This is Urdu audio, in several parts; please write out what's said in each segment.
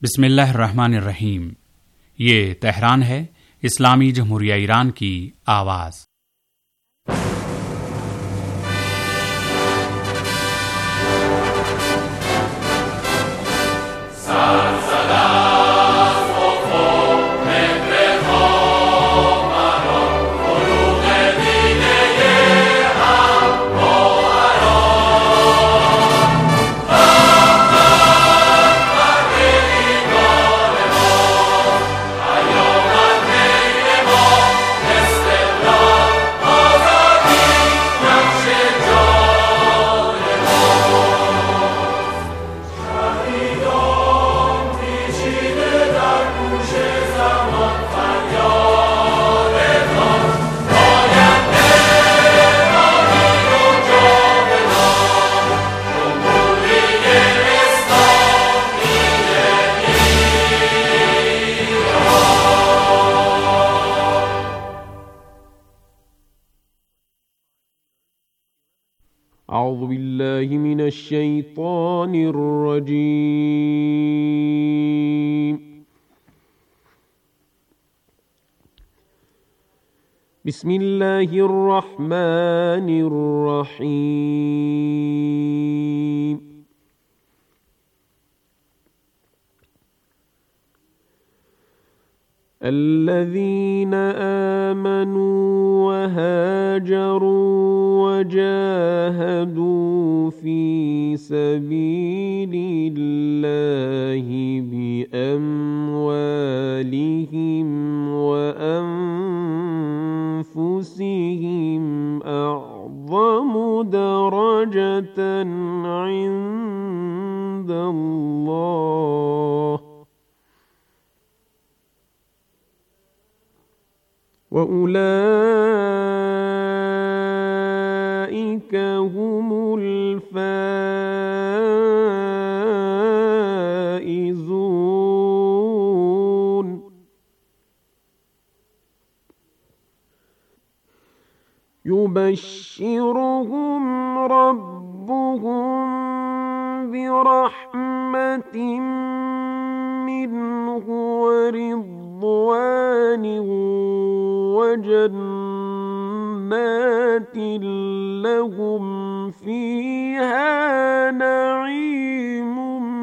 بسم اللہ الرحمن الرحیم۔ یہ تہران ہے، اسلامی جمہوریہ ایران کی آواز۔ اعوذ باللہ من الشیطان الرجیم۔ بسم اللہ الرحمن الرحیم۔ الذین آمنوا وهاجروا وجاهدوا في سبيل الله بأموالهم وأنفسهم أعظم درجة عند الله وَأُولَئِكَ هُمُ الْفَائِزُونَ۔ يُبَشِّرُهُمْ رَبُّهُم بِرَحْمَةٍ مِّنْهُ وَرِضْوَانٍ وجنات لهم فيها نعيم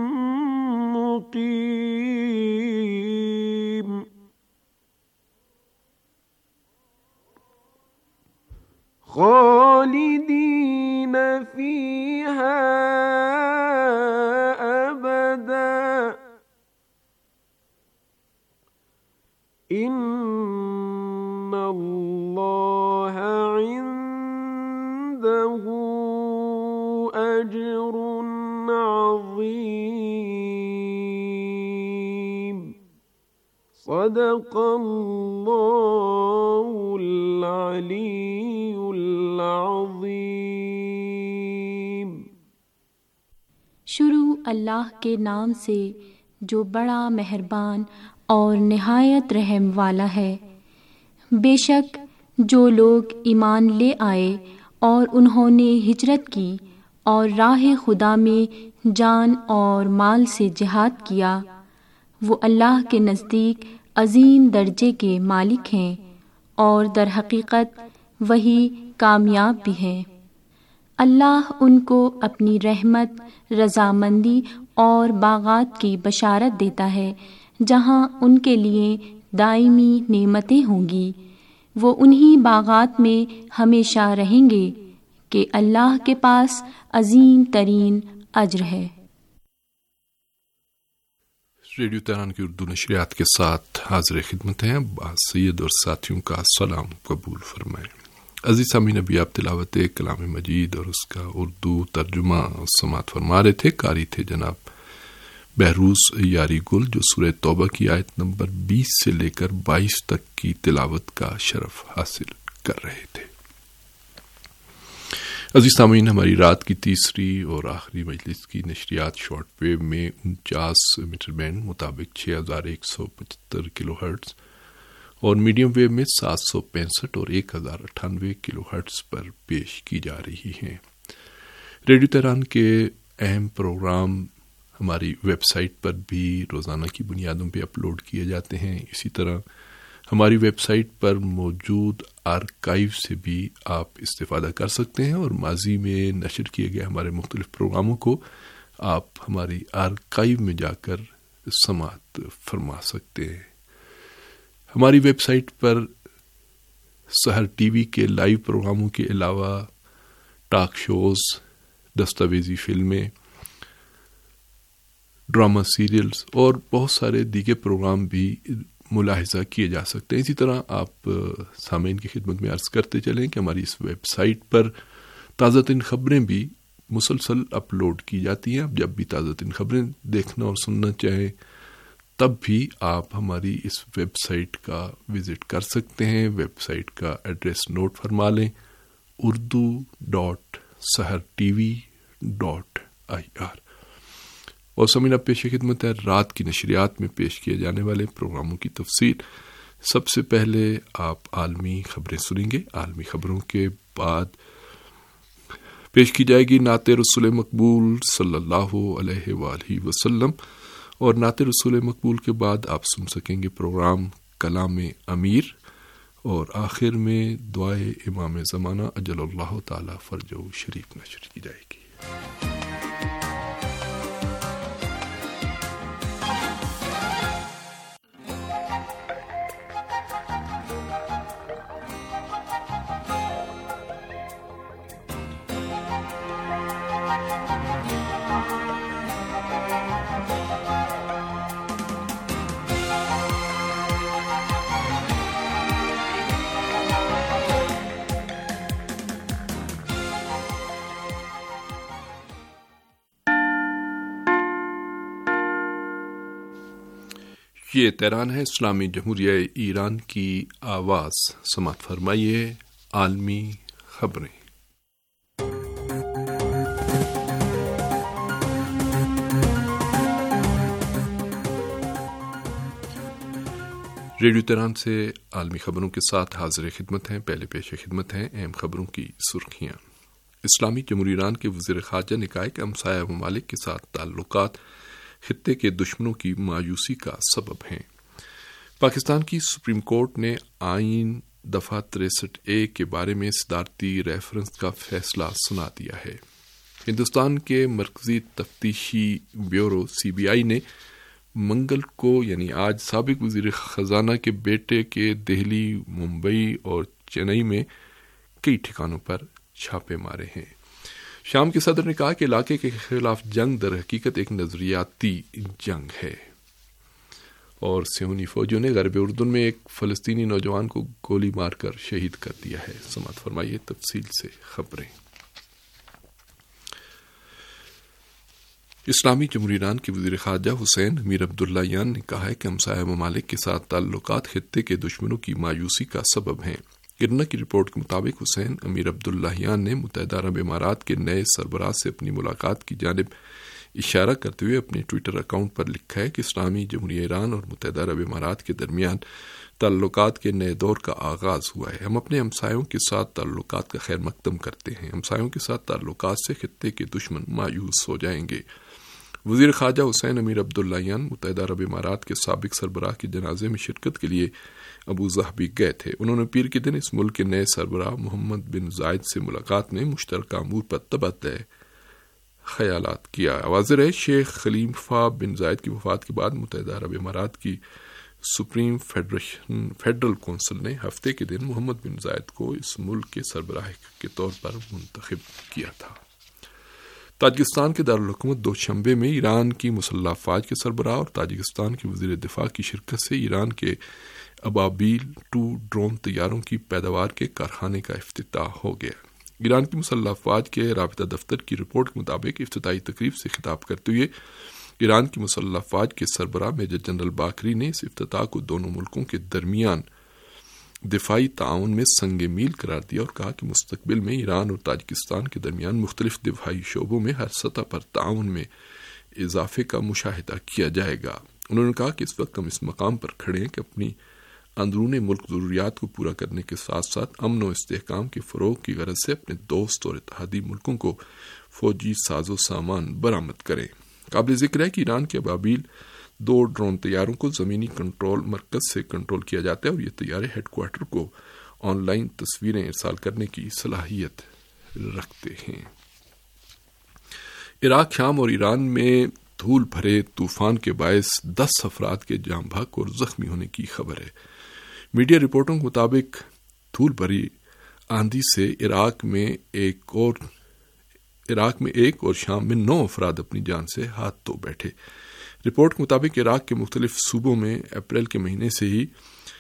مقيم خالدين فيها أبدا إن اللہ عنده اجر عظیم۔ صدق اللہ العلی العظیم۔ شروع اللہ کے نام سے جو بڑا مہربان اور نہایت رحم والا ہے۔ بے شک جو لوگ ایمان لے آئے اور انہوں نے ہجرت کی اور راہ خدا میں جان اور مال سے جہاد کیا، وہ اللہ کے نزدیک عظیم درجے کے مالک ہیں اور در حقیقت وہی کامیاب بھی ہیں۔ اللہ ان کو اپنی رحمت، رضامندی اور باغات کی بشارت دیتا ہے جہاں ان کے لیے دائمی نعمتیں ہوں گی۔ وہ انہی باغات میں ہمیشہ رہیں گے کہ اللہ کے پاس عظیم ترین اجر ہے۔ ریڈیو تہران کی اردو نشریات کے ساتھ حاضر خدمت ہیں سید اور ساتھیوں کا سلام قبول فرمائیں۔ عزیز سامعین، ابھی آپ تلاوت کلام مجید اور اس کا اردو ترجمہ سماعت فرما رہے تھے۔ قاری تھے جناب بہروز یاری گل، جو سورہ توبہ کی آیت نمبر 20 سے لے کر 22 تک کی تلاوت کا شرف حاصل کر رہے تھے۔ عزیز سامعین، ہماری رات کی تیسری اور آخری مجلس کی نشریات شارٹ ویو میں 49 میٹر بینڈ مطابق 6175 کلو ہرٹز اور میڈیم ویو میں 765 اور 1098 کلو ہرٹز پر پیش کی جا رہی ہیں۔ ریڈیو تہران کے اہم پروگرام ہماری ویب سائٹ پر بھی روزانہ کی بنیادوں پہ اپلوڈ کیے جاتے ہیں. اسی طرح ہماری ویب سائٹ پر موجود آرکائیو سے بھی آپ استفادہ کر سکتے ہیں اور ماضی میں نشر کیے گئے ہمارے مختلف پروگراموں کو آپ ہماری آرکائیو میں جا کر سماعت فرما سکتے ہیں. ہماری ویب سائٹ پر سحر ٹی وی کے لائیو پروگراموں کے علاوہ ٹاک شوز، دستاویزی فلمیں، ڈرامہ سیریلز اور بہت سارے دیگر پروگرام بھی ملاحظہ کیے جا سکتے ہیں. اسی طرح آپ سامعین کی خدمت میں عرض کرتے چلیں کہ ہماری اس ویب سائٹ پر تازہ ترین خبریں بھی مسلسل اپلوڈ کی جاتی ہیں. آپ جب بھی تازہ ترین خبریں دیکھنا اور سننا چاہیں تب بھی آپ ہماری اس ویب سائٹ کا وزٹ کر سکتے ہیں. ویب سائٹ کا ایڈریس نوٹ فرما لیں: urdu.sahartv.ir. اور سامعین اب پیش خدمت ہے رات کی نشریات میں پیش کیے جانے والے پروگراموں کی تفصیل. سب سے پہلے آپ عالمی خبریں سنیں گے. عالمی خبروں کے بعد پیش کی جائے گی نعت رسول مقبول صلی اللہ علیہ وآلہ وسلم، اور نعت رسول مقبول کے بعد آپ سن سکیں گے پروگرام کلام امیر، اور آخر میں دعائے امام زمانہ اجل اللہ تعالی فرجہ شریف نشر کی جائے گی. یہ تہران ہے، اسلامی جمہوریہ ایران کی آواز. سماعت فرمائیے عالمی خبریں. ریڈیو تہران سے عالمی خبروں کے ساتھ حاضر خدمت ہیں. پہلے پیش خدمت ہیں اہم خبروں کی سرخیاں. اسلامی جمہوریہ ایران کے وزیر خارجہ نے کہا کہ ہمسایہ ممالک کے ساتھ تعلقات خطے کے دشمنوں کی مایوسی کا سبب ہیں. پاکستان کی سپریم کورٹ نے آئین دفعہ 63A کے بارے میں صدارتی ریفرنس کا فیصلہ سنا دیا ہے. ہندوستان کے مرکزی تفتیشی بیورو CBI نے منگل کو یعنی آج سابق وزیر خزانہ کے بیٹے کے دہلی، ممبئی اور چنئی میں کئی ٹھکانوں پر چھاپے مارے ہیں. شام کے صدر نے کہا کہ علاقے کے خلاف جنگ در حقیقت ایک نظریاتی جنگ ہے. اور صہیونی فوجیوں نے غرب اردن میں ایک فلسطینی نوجوان کو گولی مار کر شہید کر دیا ہے. سماعت فرمائیے تفصیل سے خبریں. اسلامی جمہوریہ ایران کے وزیر خارجہ حسین امیر عبداللہیان نے کہا ہے کہ ہمسایہ ممالک کے ساتھ تعلقات خطے کے دشمنوں کی مایوسی کا سبب ہیں. گرنا کی رپورٹ کے مطابق حسین امیر عبداللہیان نے متحدہ عرب امارات کے نئے سربراہ سے اپنی ملاقات کی جانب اشارہ کرتے ہوئے اپنے ٹویٹر اکاؤنٹ پر لکھا ہے کہ اسلامی جمہوریہ ایران اور متحدہ عرب امارات کے درمیان تعلقات کے نئے دور کا آغاز ہوا ہے. ہم اپنے ہمسایوں کے ساتھ تعلقات کا خیر مقدم کرتے ہیں. ہمسایوں کے ساتھ تعلقات سے خطے کے دشمن مایوس ہو جائیں گے. وزیر خارجہ حسین امیر عبداللہیان متحدہ عرب امارات کے سابق سربراہ کے جنازے میں شرکت کے لیے ابو ظہبی گئے تھے. انہوں نے پیر کے دن اس ملک کے نئے سربراہ محمد بن زائد سے ملاقات میں مشترکہ امور پر تبادلہ خیالات کیا. واضح ہے شیخ خلیفہ بن زائد کی وفات کے بعد متحدہ عرب امارات کی سپریم فیڈرل کونسل نے ہفتے کے دن محمد بن زائد کو اس ملک کے سربراہ کے طور پر منتخب کیا تھا. تاجکستان کے دارالحکومت دوشنبے میں ایران کی مسلح افواج کے سربراہ اور تاجکستان کے وزیر دفاع کی شرکت سے ایران کے ابابیل 2 ڈرون طیاروں کی پیداوار کے کارخانے کا افتتاح ہو گیا. ایران کی مسلح افواج کے رابطہ دفتر کی رپورٹ کے مطابق افتتاحی تقریب سے خطاب کرتے ہوئے ایران کی مسلح افواج کے سربراہ میجر جنرل باقری نے اس افتتاح کو دونوں ملکوں کے درمیان دفاعی تعاون میں سنگ میل قرار دیا اور کہا کہ مستقبل میں ایران اور تاجکستان کے درمیان مختلف دفاعی شعبوں میں ہر سطح پر تعاون میں اضافے کا مشاہدہ کیا جائے گا. انہوں نے کہا کہ اس وقت ہم اس مقام پر کھڑے ہیں کہ اپنی اندرون ملک ضروریات کو پورا کرنے کے ساتھ ساتھ امن و استحکام کے فروغ کی غرض سے اپنے دوست اور اتحادی ملکوں کو فوجی ساز و سامان برآمد کریں. قابل ذکر ہے کہ ایران کے ابابیل 2 ڈرون طیاروں کو زمینی کنٹرول مرکز سے کنٹرول کیا جاتا ہے اور یہ طیارے ہیڈ کوارٹر کو آن لائن تصویریں ارسال کرنے کی صلاحیت رکھتے ہیں۔ عراق، شام اور ایران میں دھول بھرے طوفان کے باعث 10 افراد کے جاں بحق اور زخمی ہونے کی خبر ہے۔ میڈیا رپورٹوں کے مطابق دھول بھری آندھی سے عراق میں ایک اور شام میں 9 افراد اپنی جان سے ہاتھ دھو بیٹھے۔ رپورٹ کے مطابق عراق کے مختلف صوبوں میں اپریل کے مہینے سے ہی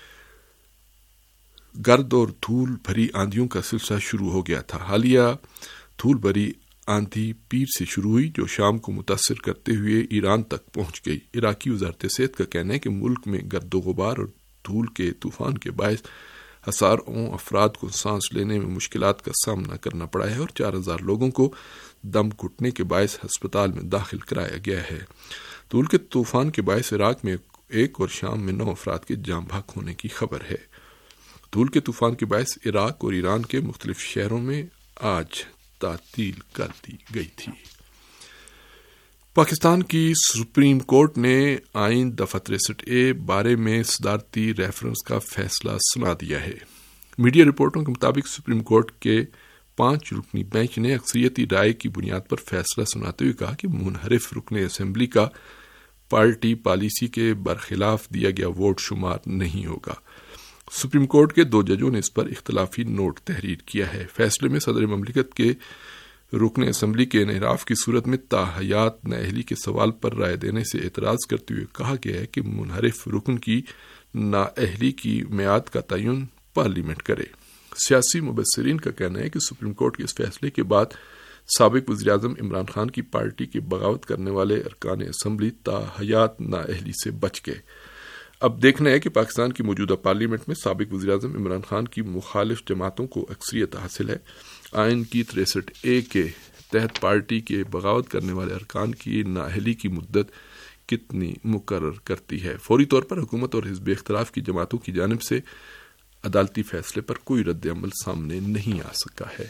گرد اور دھول بھری آندھیوں کا سلسلہ شروع ہو گیا تھا۔ حالیہ دھول بھری آندھی پیر سے شروع ہوئی جو شام کو متاثر کرتے ہوئے ایران تک پہنچ گئی۔ عراقی وزارت صحت کا کہنا ہے کہ ملک میں گرد و غبار اور دھول کے طوفان کے باعث ہزاروں افراد کو سانس لینے میں مشکلات کا سامنا کرنا پڑا ہے اور 4000 لوگوں کو دم گھٹنے کے باعث ہسپتال میں داخل کرایا گیا ہے۔ دھول کے طوفان کے باعث عراق میں 1 اور شام میں 9 افراد کے جاں بحق ہونے کی خبر ہے۔ دھول کے طوفان کے باعث عراق اور ایران کے مختلف شہروں میں آج تعطیل کر دی گئی تھی۔ پاکستان کی سپریم کورٹ نے آئین دفعہ 63A بارے میں صدارتی ریفرنس کا فیصلہ سنا دیا ہے۔ میڈیا رپورٹوں کے مطابق سپریم کورٹ کے 5 رکنی بینچ نے اکثریتی رائے کی بنیاد پر فیصلہ سناتے ہوئے کہا کہ منحرف رکن اسمبلی کا پارٹی پالیسی کے برخلاف دیا گیا ووٹ شمار نہیں ہوگا۔ سپریم کورٹ کے 2 ججوں نے اس پر اختلافی نوٹ تحریر کیا ہے۔ فیصلے میں صدر مملکت کے رکن اسمبلی کے انحراف کی صورت میں تاحیات نااہلی کے سوال پر رائے دینے سے اعتراض کرتے ہوئے کہا گیا ہے کہ منحرف رکن کی نااہلی کی میعاد کا تعین پارلیمنٹ کرے۔ سیاسی مبصرین کا کہنا ہے کہ سپریم کورٹ کے اس فیصلے کے بعد سابق وزیراعظم عمران خان کی پارٹی کے بغاوت کرنے والے ارکان اسمبلی تاحیات نااہلی سے بچ گئے۔ اب دیکھنا ہے کہ پاکستان کی موجودہ پارلیمنٹ میں سابق وزیراعظم عمران خان کی مخالف جماعتوں کو اکثریت حاصل ہے۔ آئین کی 63A کے تحت پارٹی کے بغاوت کرنے والے ارکان کی نااہلی کی مدت کتنی مقرر کرتی ہے۔ فوری طور پر حکومت اور حزب اختلاف کی جماعتوں کی جانب سے عدالتی فیصلے پر کوئی رد عمل سامنے نہیں آ سکا ہے۔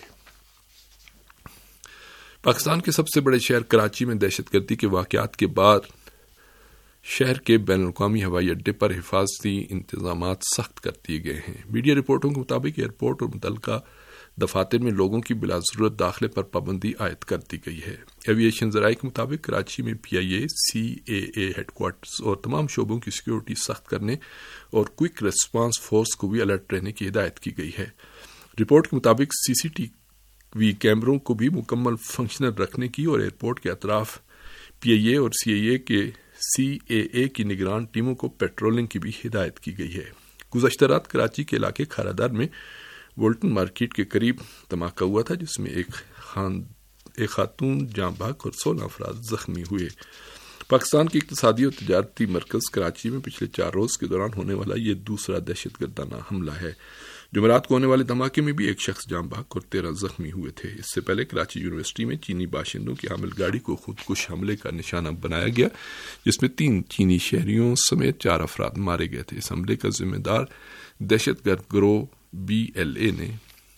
پاکستان کے سب سے بڑے شہر کراچی میں دہشت گردی کے واقعات کے بعد شہر کے بین الاقوامی ہوائی اڈے پر حفاظتی انتظامات سخت کر دیے گئے ہیں۔ میڈیا رپورٹوں کے مطابق ایئرپورٹ اور متعلقہ دفاتر میں لوگوں کی بلا ضرورت داخلے پر پابندی عائد کر دی گئی ہے۔ ایویشن ذرائع کے مطابق کراچی میں PIA CAA ہیڈ کوارٹرز اور تمام شعبوں کی سیکیورٹی سخت کرنے اور کوئک ریسپانس فورس کو بھی الرٹ رہنے کی ہدایت کی گئی ہے۔ رپورٹ کے مطابق CCTV کیمروں کو بھی مکمل فنکشنل رکھنے کی اور ایئرپورٹ کے اطراف PIA اور CAA کی نگران ٹیموں کو پیٹرولنگ کی بھی ہدایت کی گئی ہے۔ گزشتہ رات کراچی کے علاقے کھارادار میں وولٹن مارکیٹ کے قریب دھماکہ ہوا تھا جس میں ایک خاتون جاں بحق اور 16 افراد زخمی ہوئے۔ پاکستان کے اقتصادی اور تجارتی مرکز کراچی میں پچھلے 4 روز کے دوران ہونے والا یہ دوسرا دہشت گردانہ حملہ ہے۔ جمعرات کو ہونے والے دھماکے میں بھی ایک شخص جاں بحق اور 13 زخمی ہوئے تھے۔ اس سے پہلے کراچی یونیورسٹی میں چینی باشندوں کی حامل گاڑی کو خودکش حملے کا نشانہ بنایا گیا جس میں 3 چینی شہریوں سمیت 4 افراد مارے گئے تھے۔ اس حملے کا ذمہ دار دہشت گرد گروہ BLA نے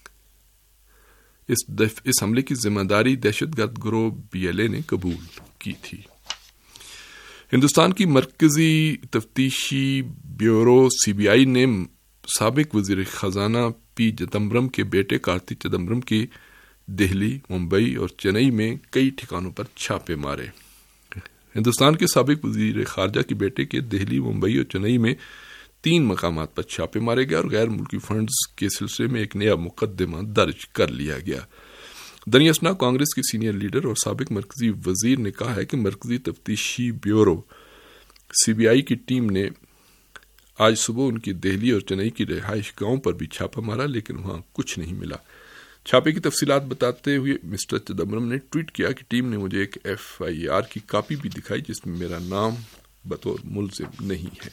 اس حملے کی ذمہ داری دہشت گرد گروہ BLA نے قبول کی تھی۔ ہندوستان کی مرکزی تفتیشی بیورو CBI نے سابق وزیر خزانہ P چدمبرم کے بیٹے کارتی چدمبرم کی دہلی، ممبئی اور چنئی میں کئی ٹھکانوں پر چھاپے مارے۔ ہندوستان کے سابق وزیر خارجہ کے بیٹے کے دہلی، ممبئی اور چنئی میں 3 مقامات پر چھاپے مارے گئے اور غیر ملکی فنڈز کے سلسلے میں ایک نیا مقدمہ درج کر لیا گیا۔ دنیاسنا کانگریس کے سینئر لیڈر اور سابق مرکزی وزیر نے کہا ہے کہ مرکزی تفتیشی بیورو CBI کی ٹیم نے آج صبح ان کی دہلی اور چنئی کی رہائش گاہوں پر بھی چھاپا مارا لیکن وہاں کچھ نہیں ملا۔ چھاپے کی تفصیلات بتاتے ہوئے مسٹر چدمبرم نے ٹویٹ کیا کہ ٹیم نے مجھے ایک FIR کی کاپی بھی دکھائی جس میں میرا نام بطور ملزم نہیں ہے۔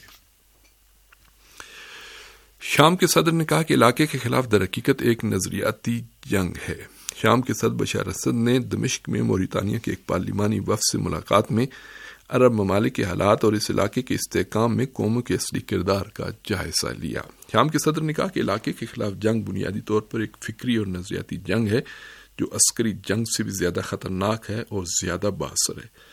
شام کے صدر نے کہا کہ علاقے کے خلاف در حقیقت ایک نظریاتی جنگ ہے۔ شام کے صدر بشار اسد نے دمشق میں موریتانیہ کے ایک پارلیمانی وفد سے ملاقات میں عرب ممالک کے حالات اور اس علاقے کے استحکام میں قوموں کے اصلی کردار کا جائزہ لیا۔ شام کے صدر نے کہا کہ علاقے کے خلاف جنگ بنیادی طور پر ایک فکری اور نظریاتی جنگ ہے جو عسکری جنگ سے بھی زیادہ خطرناک ہے اور زیادہ باثر ہے۔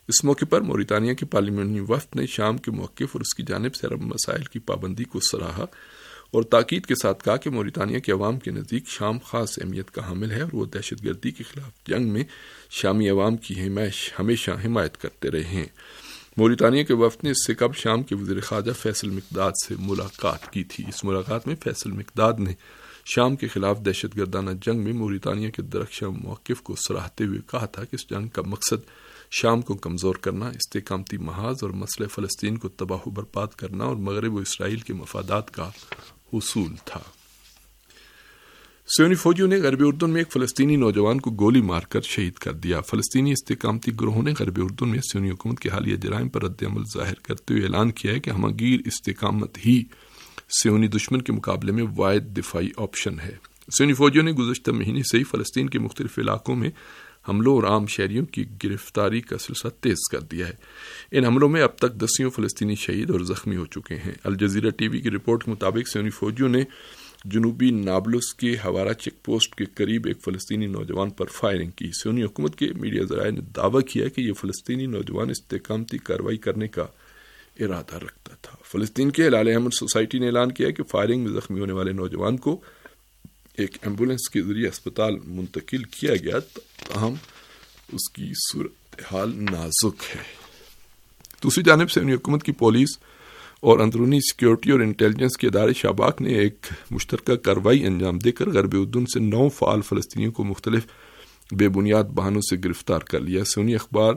اس موقع پر موریتانیہ کے پارلیمانی وفد نے شام کے موقف اور اس کی جانب سے عرب مسائل کی پابندی کو سراہا اور تاکید کے ساتھ کہا کہ موریتانیہ کے عوام کے نزدیک شام خاص اہمیت کا حامل ہے اور وہ دہشت گردی کے خلاف جنگ میں شامی عوام کی ہمیشہ حمایت کرتے رہے ہیں۔ موریتانیہ کے وفد نے اس سے قبل شام کے وزیر خارجہ فیصل مقداد سے ملاقات کی تھی۔ اس ملاقات میں فیصل مقداد نے شام کے خلاف دہشت گردانہ جنگ میں موریتانیہ کے درخشاں موقف کو سراہتے ہوئے کہا تھا کہ اس جنگ کا مقصد شام کو کمزور کرنا، استحکامتی محاذ اور مسئلہ فلسطین کو تباہ و برباد کرنا اور مغرب و اسرائیل کے مفادات کا حصول تھا۔ صہیونی فوجیوں نے غربی اردن میں ایک فلسطینی نوجوان کو گولی مار کر شہید کر دیا۔ فلسطینی استحکامتی گروہوں نے غربی اردن میں صہیونی حکومت کے حالیہ جرائم پر رد عمل ظاہر کرتے ہوئے اعلان کیا ہے کہ ہمگیر استحکامت ہی صہیونی دشمن کے مقابلے میں واحد دفاعی آپشن ہے۔ صہیونی فوجیوں نے گزشتہ مہینے سے ہی فلسطین کے مختلف علاقوں میں حملوں اور عام شہریوں کی گرفتاری کا سلسلہ تیز کر دیا ہے۔ ان حملوں میں اب تک دسیوں فلسطینی شہید اور زخمی ہو چکے ہیں۔ الجزیرہ ٹی وی کی رپورٹ کے مطابق صہیونی فوجیوں نے جنوبی نابلس کے ہوارا چیک پوسٹ کے قریب ایک فلسطینی نوجوان پر فائرنگ کی۔ صہیونی حکومت کے میڈیا ذرائع نے دعویٰ کیا کہ یہ فلسطینی نوجوان استحکامتی کارروائی کرنے کا ارادہ رکھتا تھا۔ فلسطین کے ہلال احمد سوسائٹی نے اعلان کیا کہ فائرنگ میں زخمی ہونے والے نوجوان کو ایک ایمبولینس کے ذریعے اسپتال منتقل کیا گیا، تاہم اس کی صورتحال نازک ہے۔ دوسری جانب صہیونی حکومت کی پولیس اور اندرونی سیکیورٹی اور انٹیلیجنس کے ادارے شاباک نے ایک مشترکہ کارروائی انجام دے کر غربی اردن سے 9 فعال فلسطینیوں کو مختلف بے بنیاد بہانوں سے گرفتار کر لیا۔ صہیونی اخبار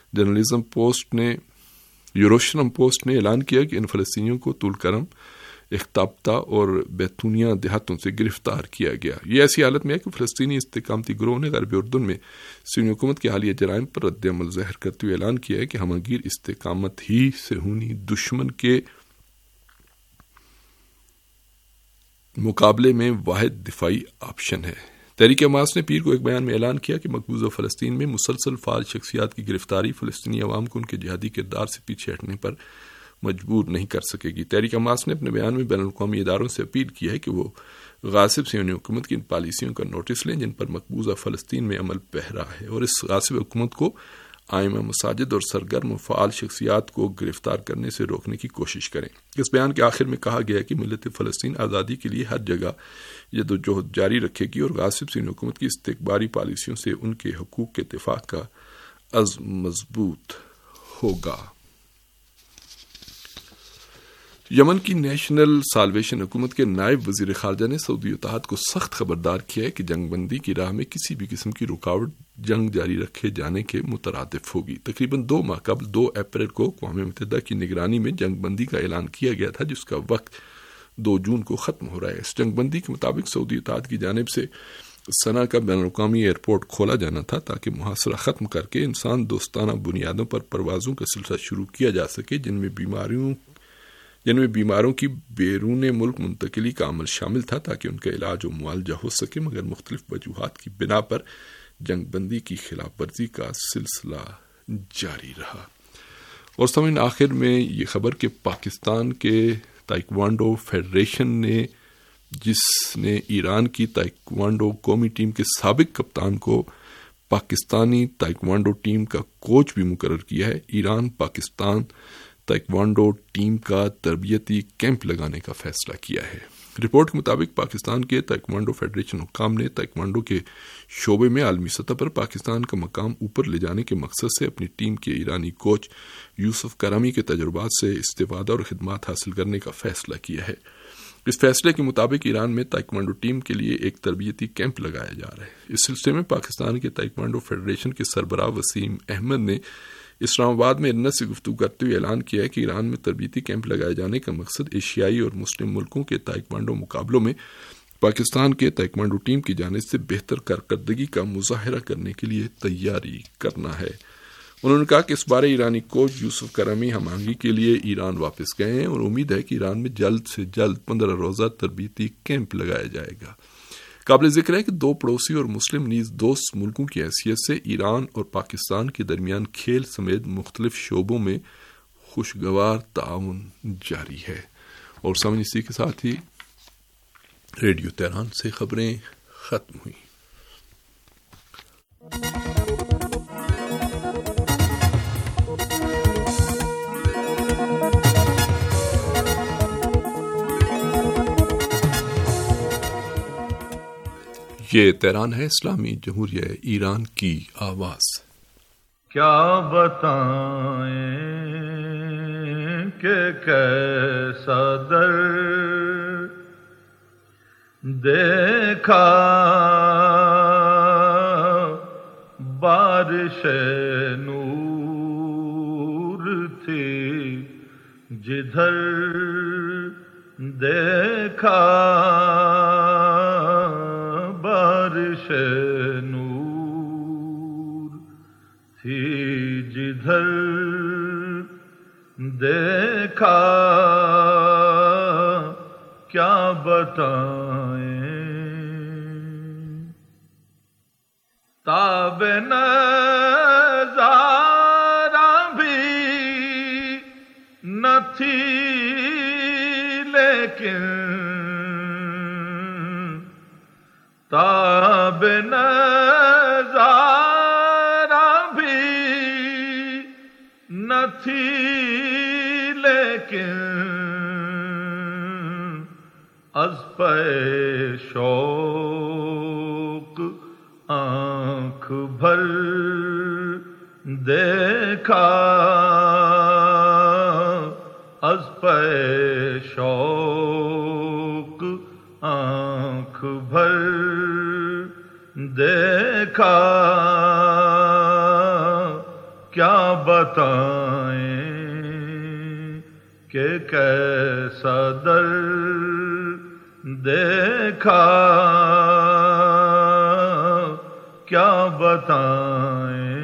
یروشلم پوسٹ نے اعلان کیا کہ ان فلسطینیوں کو طول کرم، اختابتا اور بیتونیا دیہاتوں سے گرفتار کیا گیا۔ یہ ایسی حالت میں ہے کہ فلسطینی استحکامتی گروہ نے غربی اردن میں صہیونی حکومت کے حالیہ جرائم پر رد عمل ظاہر کرتے ہوئے اعلان کیا ہے کہ ہمگیر استحکامت ہی صہیونی دشمن کے مقابلے میں واحد دفاعی آپشن ہے۔ تحریک حماس نے پیر کو ایک بیان میں اعلان کیا کہ مقبوضہ فلسطین میں مسلسل فعال شخصیات کی گرفتاری فلسطینی عوام کو ان کے جہادی کردار سے پیچھے ہٹنے پر مجبور نہیں کر سکے گی۔ تحریک حماس نے اپنے بیان میں بین الاقوامی اداروں سے اپیل کی ہے کہ وہ غاصب صہیونی حکومت کی ان پالیسیوں کا نوٹس لیں جن پر مقبوضہ فلسطین میں عمل پیرا رہا ہے، اور اس غاصب حکومت کو ائمہ مساجد اور سرگرم و فعال شخصیات کو گرفتار کرنے سے روکنے کی کوشش کریں۔ اس بیان کے آخر میں کہا گیا کہ ملت فلسطین آزادی کے لیے ہر جگہ جدوجہد جاری رکھے گی اور غاصب صہیونی حکومت کی استکباری پالیسیوں سے ان کے حقوق کے دفاع کا عزم مضبوط ہوگا۔ یمن کی نیشنل سالویشن حکومت کے نائب وزیر خارجہ نے سعودی اتحاد کو سخت خبردار کیا ہے کہ جنگ بندی کی راہ میں کسی بھی قسم کی رکاوٹ جنگ جاری رکھے جانے کے مترادف ہوگی۔ تقریباً 2 ماہ قبل 2 اپریل کو اقوام متحدہ کی نگرانی میں جنگ بندی کا اعلان کیا گیا تھا، جس کا وقت 2 جون کو ختم ہو رہا ہے۔ اس جنگ بندی کے مطابق سعودی اتحاد کی جانب سے صنعاء کا بین الاقوامی ایئرپورٹ کھولا جانا تھا تاکہ محاصرہ ختم کر کے انسان دوستانہ بنیادوں پر پروازوں کا سلسلہ شروع کیا جا سکے، جن میں بیماروں کی بیرون ملک منتقلی کا عمل شامل تھا تاکہ ان کا علاج و معالجہ ہو سکے، مگر مختلف وجوہات کی بنا پر جنگ بندی کی خلاف ورزی کا سلسلہ جاری رہا۔ اور سامعین، آخر میں یہ خبر کہ پاکستان کے تائیکوانڈو فیڈریشن نے جس نے ایران کی تائیکوانڈو قومی ٹیم کے سابق کپتان کو پاکستانی تائیکوانڈو ٹیم کا کوچ بھی مقرر کیا ہے، ایران پاکستان تائیکوانڈو ٹیم کا تربیتی کیمپ لگانے کا فیصلہ کیا ہے۔ رپورٹ کے مطابق پاکستان کے تائیکوانڈو فیڈریشن حکام نے تائیکوانڈو کے شعبے میں عالمی سطح پر پاکستان کا مقام اوپر لے جانے کے مقصد سے اپنی ٹیم کے ایرانی کوچ یوسف کرمی کے تجربات سے استفادہ اور خدمات حاصل کرنے کا فیصلہ کیا ہے۔ اس فیصلے کے مطابق ایران میں تائیکوانڈو ٹیم کے لیے ایک تربیتی کیمپ لگایا جا رہا ہے۔ اس سلسلے میں پاکستان کے تائیکوانڈو فیڈریشن کے سربراہ وسیم احمد نے اسلام آباد میں انت سے گفتگو کرتے ہوئے اعلان کیا ہے کہ ایران میں تربیتی کیمپ لگائے جانے کا مقصد ایشیائی اور مسلم ملکوں کے تائیکوانڈو مقابلوں میں پاکستان کے تائیکوانڈو ٹیم کی جانب سے بہتر کارکردگی کا مظاہرہ کرنے کے لیے تیاری کرنا ہے۔ انہوں نے کہا کہ اس بارے ایرانی کوچ یوسف کرمی ہم آہنگی کے لیے ایران واپس گئے ہیں اور امید ہے کہ ایران میں جلد سے جلد 15 روزہ تربیتی کیمپ لگایا جائے گا۔ قابل ذکر ہے کہ 2 پڑوسی اور مسلم نیز دوست ملکوں کی حیثیت سے ایران اور پاکستان کے درمیان کھیل سمیت مختلف شعبوں میں خوشگوار تعاون جاری ہے۔ اور سامعین، اسی کے ساتھ ہی ریڈیو تہران سے خبریں ختم ہوئیں۔ یہ تہران ہے اسلامی جمہوریہ ایران کی آواز۔ کیا بتائیں کہ کیسا در دیکھا بارش نور تھی جدھر دیکھا بارش نور تھی جدھر دیکھا، کیا بتائیں تاب نظارہ بھی نہ تھی لیکن تاب نظارہ بھی نہ تھی لیکن از پہ شوق آنکھ بھر دیکھا، از پہ شوق آنکھ بھر دیکھا، کیا بتائیں کہ کیسا در دیکھا، کیا بتائیں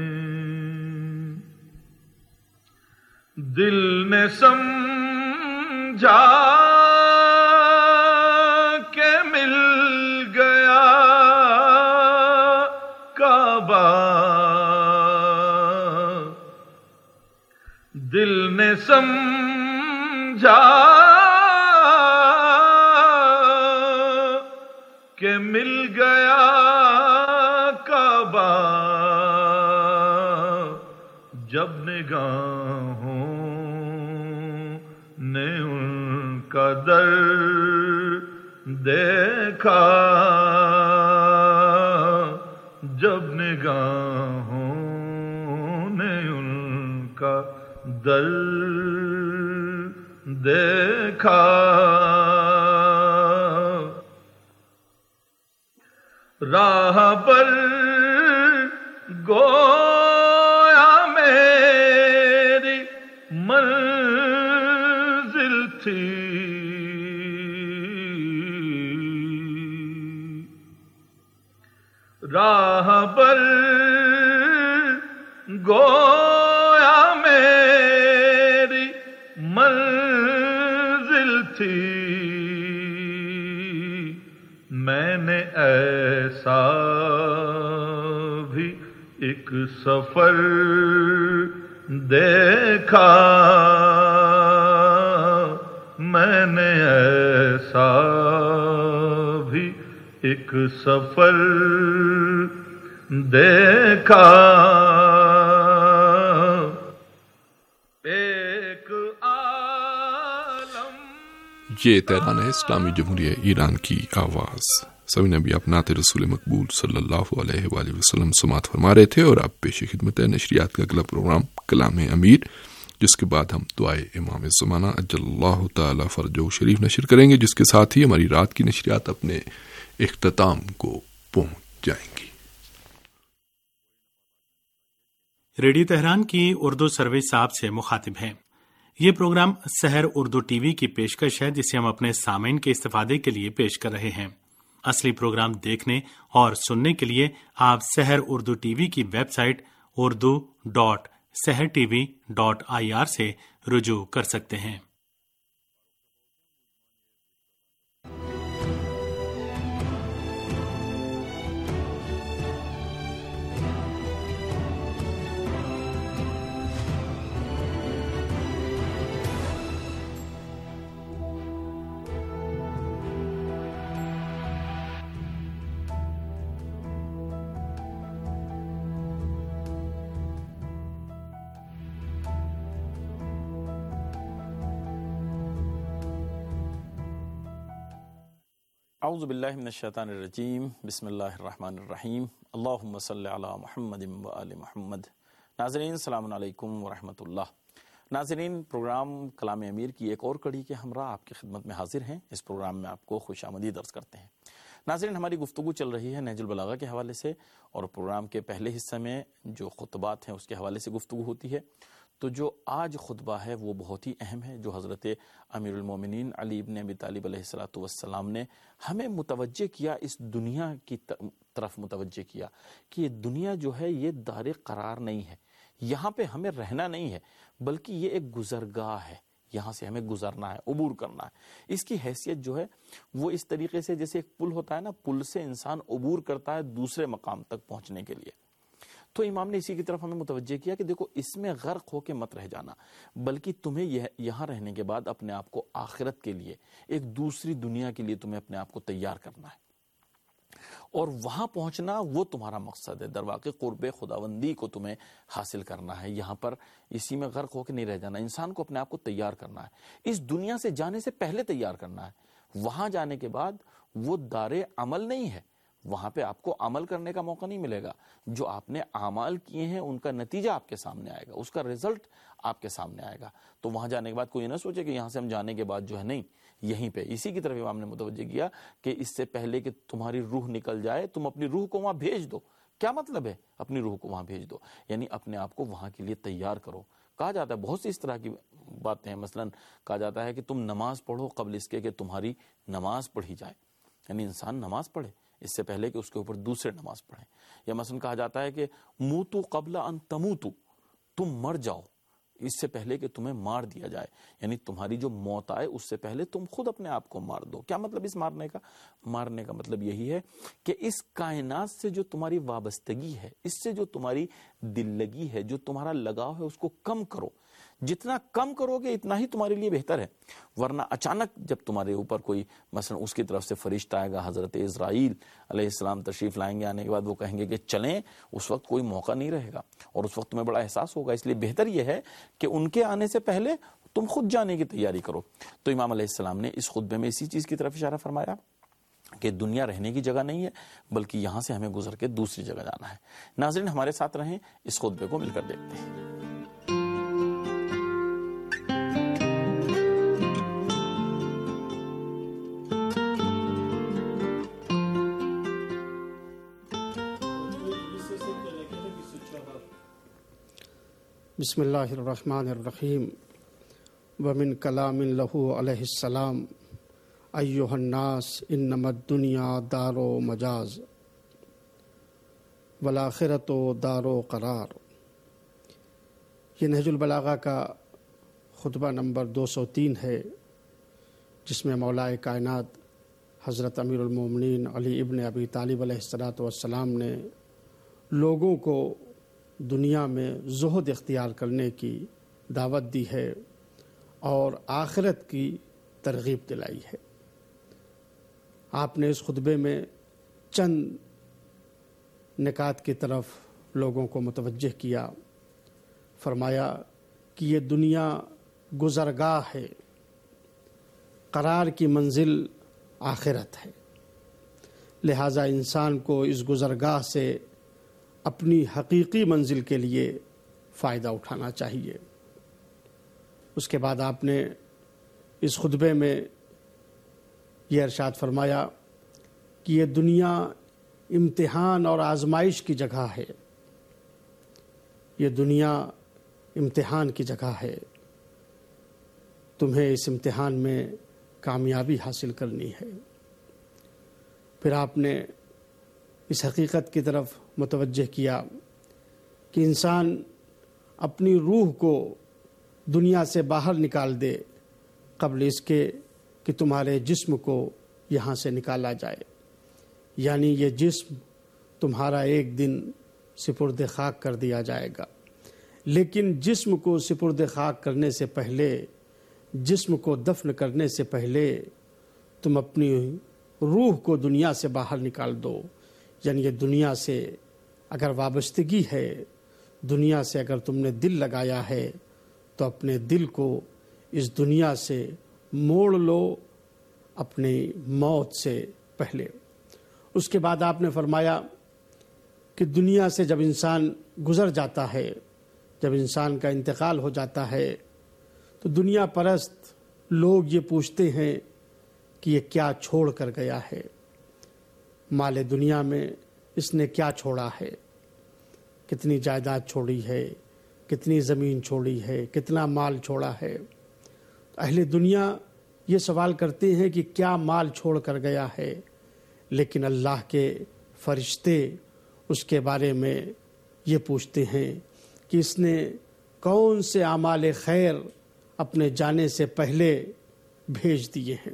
دل نے سمجھا کہ مل گیا کعبہ، دل نے سمجھا کہ مل گیا کعبہ، جب نگاہوں نے ان کا در دیکھا، جب نگاہوں نے ان کا در دیکھا، راہ پر گویا میری منزل تھی، راہ پر گویا میری منزل تھی، میں نے ایسا بھی ایک سفر دیکھا، میں نے ایسا بھی ایک سفر دیکھا، ایک عالم۔ یہ تہران ہے اسلامی جمہوریہ ایران کی آواز۔ سبھی نبی آپ نعت رسول مقبول صلی اللہ علیہ وآلہ وسلم سماعت فرما رہے تھے، اور آپ پیش خدمت ہے نشریات کا اگلا پروگرام کلام امیر، جس کے بعد ہم دعائے امام زمانہ اجل اللہ تعالی فرجہ شریف نشر کریں گے، جس کے ساتھ ہی ہماری رات کی نشریات اپنے اختتام کو پہنچ جائیں گی۔ ریڈیو تہران کی اردو سروس آپ سے مخاطب ہیں۔ یہ program Sahar Urdu T V کی پیشکش ہے، جسے ہم اپنے سامعین کے استفادے کے لیے پیش کر رہے ہیں۔ اصلی پروگرام دیکھنے اور سننے کے لیے آپ سحر اردو ٹی وی کی ویب سائٹ urdu.sehrtv.ir سے رجوع کر سکتے ہیں۔ اعوذ باللہ من الشیطان الرجیم، بسم اللہ الرحمن الرحیم، اللہم صلی علی محمد و آل محمد۔ ناظرین السلام علیکم ورحمۃ اللہ۔ ناظرین، پروگرام کلام امیر کی ایک اور کڑی کے ہمراہ آپ کی خدمت میں حاضر ہیں۔ اس پروگرام میں آپ کو خوش آمدید عرض کرتے ہیں۔ ناظرین، ہماری گفتگو چل رہی ہے نہج البلاغہ کے حوالے سے، اور پروگرام کے پہلے حصے میں جو خطبات ہیں اس کے حوالے سے گفتگو ہوتی ہے۔ تو جو آج خطبہ ہے وہ بہت ہی اہم ہے، جو حضرت امیر المومنین علی ابن ابی طالب علیہ الصلوۃ والسلام نے ہمیں متوجہ کیا، اس دنیا کی طرف متوجہ کیا کہ یہ دنیا جو ہے یہ دار قرار نہیں ہے، یہاں پہ ہمیں رہنا نہیں ہے، بلکہ یہ ایک گزرگاہ ہے، یہاں سے ہمیں گزرنا ہے، عبور کرنا ہے۔ اس کی حیثیت جو ہے وہ اس طریقے سے جیسے ایک پل ہوتا ہے نا، پل سے انسان عبور کرتا ہے دوسرے مقام تک پہنچنے کے لیے۔ تو امام نے اسی کی طرف ہمیں متوجہ کیا کہ دیکھو، اس میں غرق ہو کے مت رہ جانا، بلکہ تمہیں یہاں رہنے کے بعد اپنے آپ کو آخرت کے لیے، ایک دوسری دنیا کے لیے تمہیں اپنے آپ کو تیار کرنا ہے، اور وہاں پہنچنا وہ تمہارا مقصد ہے۔ در واقع قرب خداوندی کو تمہیں حاصل کرنا ہے، یہاں پر اسی میں غرق ہو کے نہیں رہ جانا، انسان کو اپنے آپ کو تیار کرنا ہے، اس دنیا سے جانے سے پہلے تیار کرنا ہے۔ وہاں جانے کے بعد وہ دار عمل نہیں ہے، وہاں پہ آپ کو عمل کرنے کا موقع نہیں ملے گا، جو آپ نے اعمال کیے ہیں ان کا نتیجہ آپ کے سامنے آئے گا، اس کا رزلٹ آپ کے سامنے آئے گا۔ تو وہاں جانے کے بعد کوئی نہ سوچے کہ یہاں سے ہم جانے کے بعد جو ہے نہیں، یہیں پہ اسی کی طرف امام نے متوجہ کیا کہ اس سے پہلے کہ تمہاری روح نکل جائے تم اپنی روح کو وہاں بھیج دو۔ کیا مطلب ہے اپنی روح کو وہاں بھیج دو؟ یعنی اپنے آپ کو وہاں کے لیے تیار کرو۔ کہا جاتا ہے بہت سی اس طرح کی باتیں ہیں، مثلا کہا جاتا ہے کہ تم نماز پڑھو قبل اس کے کہ تمہاری نماز پڑھی جائے، یعنی انسان نماز پڑھے اس سے پہلے کہ اس کے اوپر دوسرے نماز پڑھیں۔ یا مثلا کہا جاتا ہے کہ موتو قبل ان تموتو، تم مر جاؤ اس سے پہلے کہ تمہیں مار دیا جائے، یعنی تمہاری جو موت آئے اس سے پہلے تم خود اپنے آپ کو مار دو۔ کیا مطلب اس مارنے کا مطلب یہی ہے کہ اس کائنات سے جو تمہاری وابستگی ہے، اس سے جو تمہاری دل لگی ہے، جو تمہارا لگاؤ ہے، اس کو کم کرو۔ جتنا کم کرو گے اتنا ہی تمہارے لیے بہتر ہے، ورنہ اچانک جب تمہارے اوپر کوئی مثلا اس کی طرف سے فرشتہ آئے گا، حضرت اسرائیل علیہ السلام تشریف لائیں گے، آنے کے بعد وہ کہیں گے کہ چلیں، اس وقت کوئی موقع نہیں رہے گا اور اس وقت تمہیں بڑا احساس ہوگا۔ اس لیے بہتر یہ ہے کہ ان کے آنے سے پہلے تم خود جانے کی تیاری کرو۔ تو امام علیہ السلام نے اس خطبے میں اسی چیز کی طرف اشارہ فرمایا کہ دنیا رہنے کی جگہ نہیں ہے، بلکہ یہاں سے ہمیں گزر کے دوسری جگہ جانا ہے۔ ناظرین، ہمارے ساتھ رہیں، اس خطبے کو مل کر دیکھتے ہیں۔ بسم اللہ الرحمن الرحیم۔ ومن کلام لہ علیہ السلام ایھا الناس انما الدنیا دار مجاز والآخرۃ دار قرار۔ یہ نہج البلاغہ کا خطبہ نمبر 203 ہے، جس میں مولائے کائنات حضرت امیر المومنین علی ابن ابی طالب علیہ الصلوۃ والسلام نے لوگوں کو دنیا میں زہد اختیار کرنے کی دعوت دی ہے اور آخرت کی ترغیب دلائی ہے۔ آپ نے اس خطبے میں چند نکات کی طرف لوگوں کو متوجہ کیا۔ فرمایا کہ یہ دنیا گزرگاہ ہے، قرار کی منزل آخرت ہے، لہٰذا انسان کو اس گزرگاہ سے اپنی حقیقی منزل کے لیے فائدہ اٹھانا چاہیے۔ اس کے بعد آپ نے اس خطبے میں یہ ارشاد فرمایا کہ یہ دنیا امتحان اور آزمائش کی جگہ ہے، یہ دنیا امتحان کی جگہ ہے، تمہیں اس امتحان میں کامیابی حاصل کرنی ہے۔ پھر آپ نے اس حقیقت کی طرف متوجہ کیا کہ انسان اپنی روح کو دنیا سے باہر نکال دے قبل اس کے کہ تمہارے جسم کو یہاں سے نکالا جائے، یعنی یہ جسم تمہارا ایک دن سپرد خاک کر دیا جائے گا، لیکن جسم کو سپرد خاک کرنے سے پہلے، جسم کو دفن کرنے سے پہلے تم اپنی روح کو دنیا سے باہر نکال دو۔ یعنی یہ دنیا سے اگر وابستگی ہے، دنیا سے اگر تم نے دل لگایا ہے، تو اپنے دل کو اس دنیا سے موڑ لو، اپنی موت سے پہلے۔ اس کے بعد آپ نے فرمایا کہ دنیا سے جب انسان گزر جاتا ہے، جب انسان کا انتقال ہو جاتا ہے، تو دنیا پرست لوگ یہ پوچھتے ہیں کہ یہ کیا چھوڑ کر گیا ہے، مال دنیا میں اس نے کیا چھوڑا ہے، کتنی جائیداد چھوڑی ہے، کتنی زمین چھوڑی ہے، کتنا مال چھوڑا ہے۔ اہل دنیا یہ سوال کرتے ہیں کہ کیا مال چھوڑ کر گیا ہے، لیکن اللہ کے فرشتے اس کے بارے میں یہ پوچھتے ہیں کہ اس نے کون سے اعمال خیر اپنے جانے سے پہلے بھیج دیے ہیں۔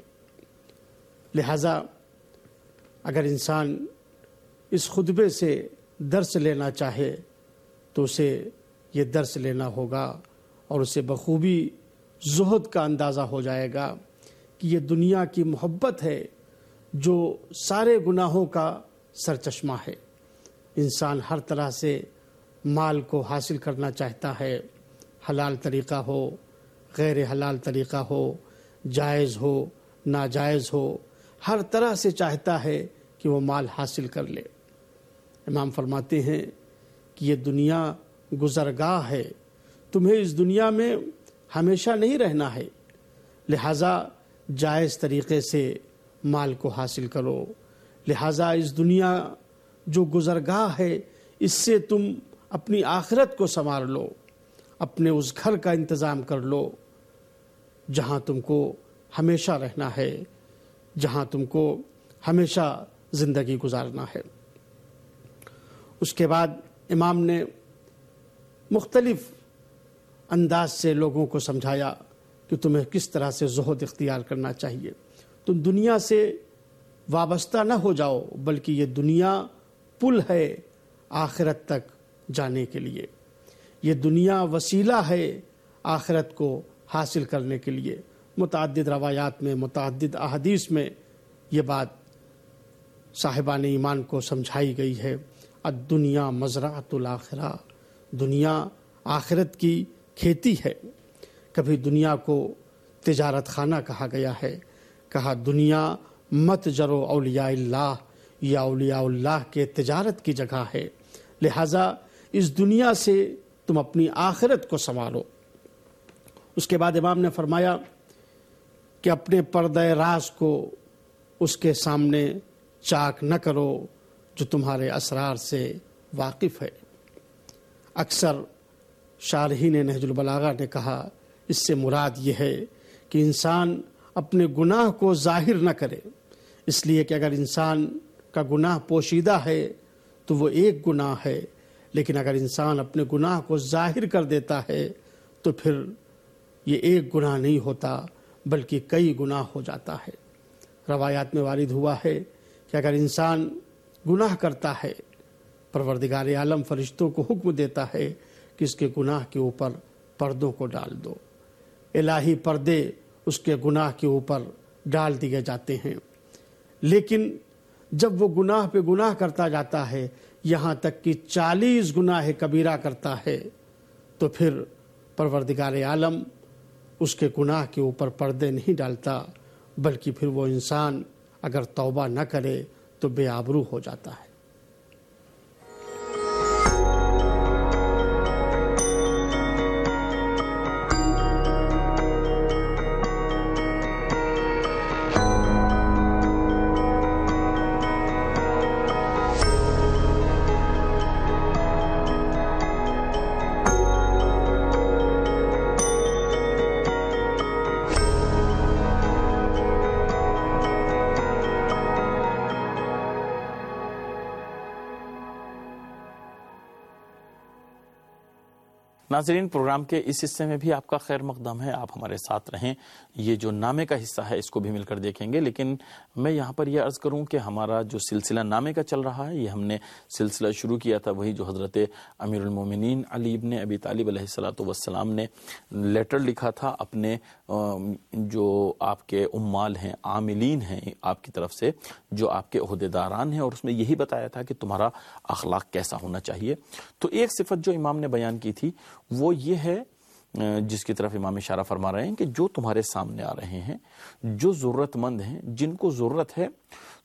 لہذا اگر انسان اس خطبے سے درس لینا چاہے تو اسے یہ درس لینا ہوگا، اور اسے بخوبی زہد کا اندازہ ہو جائے گا کہ یہ دنیا کی محبت ہے جو سارے گناہوں کا سرچشمہ ہے۔ انسان ہر طرح سے مال کو حاصل کرنا چاہتا ہے، حلال طریقہ ہو، غیر حلال طریقہ ہو، جائز ہو، ناجائز ہو، ہر طرح سے چاہتا ہے کہ وہ مال حاصل کر لے۔ امام فرماتے ہیں کہ یہ دنیا گزرگاہ ہے، تمہیں اس دنیا میں ہمیشہ نہیں رہنا ہے، لہٰذا جائز طریقے سے مال کو حاصل کرو۔ لہٰذا اس دنیا جو گزرگاہ ہے اس سے تم اپنی آخرت کو سنوار لو، اپنے اس گھر کا انتظام کر لو جہاں تم کو ہمیشہ رہنا ہے، جہاں تم کو ہمیشہ زندگی گزارنا ہے۔ اس کے بعد امام نے مختلف انداز سے لوگوں کو سمجھایا کہ تمہیں کس طرح سے زہد اختیار کرنا چاہیے۔ تم دنیا سے وابستہ نہ ہو جاؤ، بلکہ یہ دنیا پل ہے آخرت تک جانے کے لیے، یہ دنیا وسیلہ ہے آخرت کو حاصل کرنے کے لیے۔ متعدد روایات میں، متعدد احادیث میں یہ بات صاحبان ایمان کو سمجھائی گئی ہے۔ الدنیا مزرعۃ الآخرہ، دنیا آخرت کی کھیتی ہے۔ کبھی دنیا کو تجارت خانہ کہا گیا ہے، کہا دنیا مت جرو اولیاء اللہ، یا اولیاء اللہ کے تجارت کی جگہ ہے، لہٰذا اس دنیا سے تم اپنی آخرت کو سنوارو۔ اس کے بعد امام نے فرمایا کہ اپنے پردہ راز کو اس کے سامنے چاک نہ کرو جو تمہارے اسرار سے واقف ہے۔ اکثر شارحین نہج البلاغہ نے کہا اس سے مراد یہ ہے کہ انسان اپنے گناہ کو ظاہر نہ کرے، اس لیے کہ اگر انسان کا گناہ پوشیدہ ہے تو وہ ایک گناہ ہے، لیکن اگر انسان اپنے گناہ کو ظاہر کر دیتا ہے تو پھر یہ ایک گناہ نہیں ہوتا بلکہ کئی گناہ ہو جاتا ہے۔ روایات میں وارد ہوا ہے کہ اگر انسان گناہ کرتا ہے، پروردگار عالم فرشتوں کو حکم دیتا ہے کہ اس کے گناہ کے اوپر پردوں کو ڈال دو، الہی پردے اس کے گناہ کے اوپر ڈال دیے جاتے ہیں۔ لیکن جب وہ گناہ پہ گناہ کرتا جاتا ہے، یہاں تک کہ 40 گناہ کبیرہ کرتا ہے، تو پھر پروردگار عالم اس کے گناہ کے اوپر پردے نہیں ڈالتا، بلکہ پھر وہ انسان اگر توبہ نہ کرے تو بے آبرو ہو جاتا ہے۔ ناظرین، پروگرام کے اس حصے میں بھی آپ کا خیر مقدم ہے، آپ ہمارے ساتھ رہیں۔ یہ جو نامے کا حصہ ہے اس کو بھی مل کر دیکھیں گے، لیکن میں یہاں پر یہ عرض کروں کہ ہمارا جو سلسلہ نامے کا چل رہا ہے، یہ ہم نے سلسلہ شروع کیا تھا وہی جو حضرت امیر المومنین علی ابن ابی طالب علیہ الصلوۃ والسلام نے لیٹر لکھا تھا اپنے جو آپ کے عمال ہیں، عاملین ہیں آپ کی طرف سے، جو آپ کے عہدیداران ہیں، اور اس میں یہی بتایا تھا کہ تمہارا اخلاق کیسا ہونا چاہیے۔ تو ایک صفت جو امام نے بیان کی تھی وہ یہ ہے، جس کی طرف امام اشارہ فرما رہے ہیں، کہ جو تمہارے سامنے آ رہے ہیں، جو ضرورت مند ہیں، جن کو ضرورت ہے،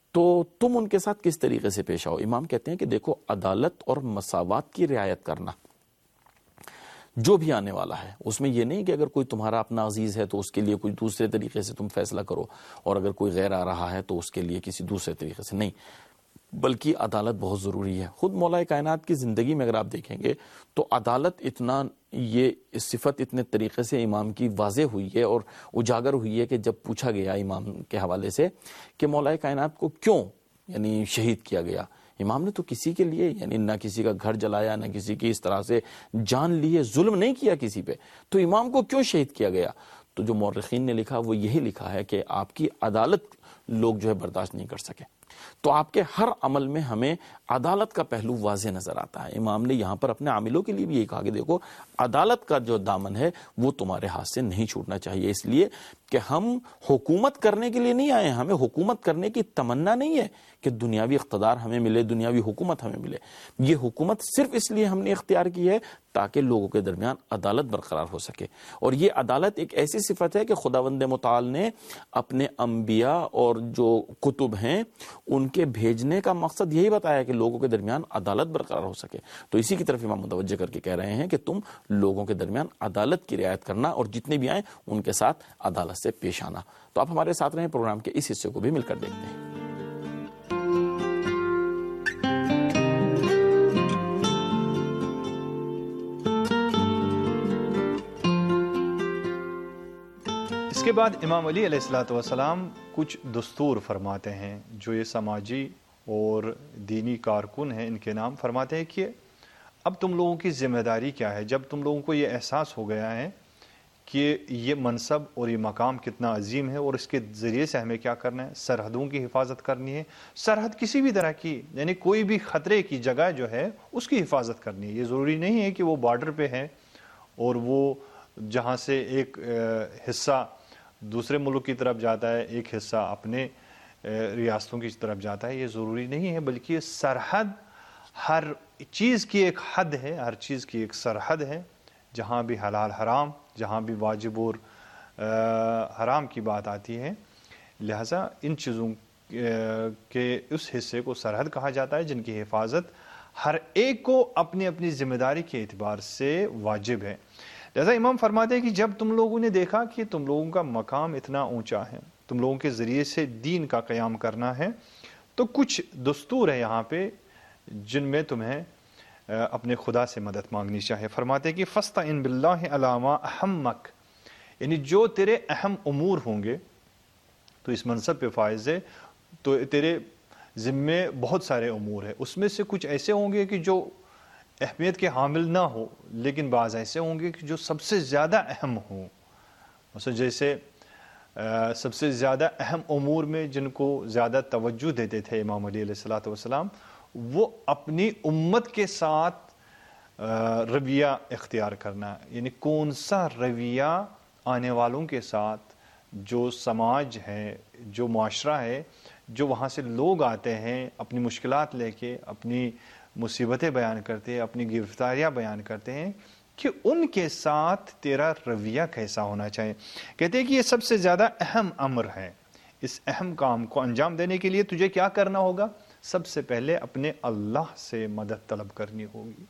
تو تم ان کے ساتھ کس طریقے سے پیش آؤ. امام کہتے ہیں کہ دیکھو عدالت اور مساوات کی رعایت کرنا جو بھی آنے والا ہے اس میں یہ نہیں کہ اگر کوئی تمہارا اپنا عزیز ہے تو اس کے لیے کوئی دوسرے طریقے سے تم فیصلہ کرو, اور اگر کوئی غیر آ رہا ہے تو اس کے لیے کسی دوسرے طریقے سے نہیں, بلکہ عدالت بہت ضروری ہے. خود مولا کائنات کی زندگی میں اگر آپ دیکھیں گے تو عدالت اتنا, یہ صفت اتنے طریقے سے امام کی واضح ہوئی ہے اور اجاگر ہوئی ہے کہ جب پوچھا گیا امام کے حوالے سے کہ مولا کائنات کو کیوں یعنی شہید کیا گیا, امام نے تو کسی کے لیے یعنی نہ کسی کا گھر جلایا, نہ کسی کی اس طرح سے جان لیے, ظلم نہیں کیا کسی پہ, تو امام کو کیوں شہید کیا گیا؟ تو جو مورخین نے لکھا وہ یہی لکھا ہے کہ آپ کی عدالت لوگ جو ہے برداشت نہیں کر سکے. تو آپ کے ہر عمل میں ہمیں عدالت کا پہلو واضح نظر آتا ہے. امام نے یہاں پر اپنے عاملوں کے لیے بھی یہی کہا کہ دیکھو عدالت کا جو دامن ہے وہ تمہارے ہاتھ سے نہیں چھوٹنا چاہیے, اس لیے کہ ہم حکومت کرنے کے لیے نہیں آئے ہیں, ہمیں حکومت کرنے کی تمنا نہیں ہے کہ دنیاوی اقتدار ہمیں ملے, دنیاوی حکومت ہمیں ملے. یہ حکومت صرف اس لیے ہم نے اختیار کی ہے تاکہ لوگوں کے درمیان عدالت برقرار ہو سکے. اور یہ عدالت ایک ایسی صفت ہے کہ خداوند متعال نے اپنے انبیاء اور جو کتب ہیں ان کے بھیجنے کا مقصد یہی بتایا کہ لوگوں کے درمیان عدالت برقرار ہو سکے. تو اسی کی طرف امام متوجہ کر کے کہہ رہے ہیں کہ تم لوگوں کے درمیان عدالت کی رعایت کرنا اور جتنے بھی آئیں ان کے ساتھ عدالت سے پیش آنا. تو آپ ہمارے ساتھ رہیں, پروگرام کے اس حصے کو بھی مل کر دیکھتے ہیں. اس کے بعد امام علی علیہ الصلوۃ والسلام کچھ دستور فرماتے ہیں جو یہ سماجی اور دینی کارکن ہیں ان کے نام. فرماتے ہیں کہ اب تم لوگوں کی ذمہ داری کیا ہے. جب تم لوگوں کو یہ احساس ہو گیا ہے کہ یہ منصب اور یہ مقام کتنا عظیم ہے اور اس کے ذریعے سے ہمیں کیا کرنا ہے, سرحدوں کی حفاظت کرنی ہے. سرحد کسی بھی طرح کی یعنی کوئی بھی خطرے کی جگہ جو ہے اس کی حفاظت کرنی ہے. یہ ضروری نہیں ہے کہ وہ بارڈر پہ ہے اور وہ جہاں سے ایک حصہ دوسرے ملک کی طرف جاتا ہے, ایک حصہ اپنے ریاستوں کی طرف جاتا ہے. یہ ضروری نہیں ہے, بلکہ سرحد ہر چیز کی ایک حد ہے, ہر چیز کی ایک سرحد ہے. جہاں بھی حلال حرام, جہاں بھی واجب اور حرام کی بات آتی ہے, لہذا ان چیزوں کے اس حصے کو سرحد کہا جاتا ہے جن کی حفاظت ہر ایک کو اپنی اپنی ذمہ داری کے اعتبار سے واجب ہے. لہذا امام فرماتے ہیں کہ جب تم لوگوں نے دیکھا کہ تم لوگوں کا مقام اتنا اونچا ہے, تم لوگوں کے ذریعے سے دین کا قیام کرنا ہے, تو کچھ دستور ہے یہاں پہ جن میں تمہیں اپنے خدا سے مدد مانگنی چاہیے. فرماتے ہیں کہ فاستعن باللہ علی ما اہمک, یعنی جو تیرے اہم امور ہوں گے, تو اس منصب پہ فائز ہے تو تیرے ذمے بہت سارے امور ہیں, اس میں سے کچھ ایسے ہوں گے کہ جو اہمیت کے حامل نہ ہو, لیکن بعض ایسے ہوں گے کہ جو سب سے زیادہ اہم ہوں. مثلا جیسے سب سے زیادہ اہم امور میں جن کو زیادہ توجہ دیتے تھے امام علی علیہ الصلوۃ والسلام, وہ اپنی امت کے ساتھ رویہ اختیار کرنا, یعنی کون سا رویہ آنے والوں کے ساتھ, جو سماج ہے, جو معاشرہ ہے, جو وہاں سے لوگ آتے ہیں اپنی مشکلات لے کے, اپنی مصیبتیں بیان کرتے ہیں, اپنی گرفتاریاں بیان کرتے ہیں, کہ ان کے ساتھ تیرا رویہ کیسا ہونا چاہیے. کہتے ہیں کہ یہ سب سے زیادہ اہم امر ہے. اس اہم کام کو انجام دینے کے لیے تجھے کیا کرنا ہوگا؟ سب سے پہلے اپنے اللہ سے مدد طلب کرنی ہوگی.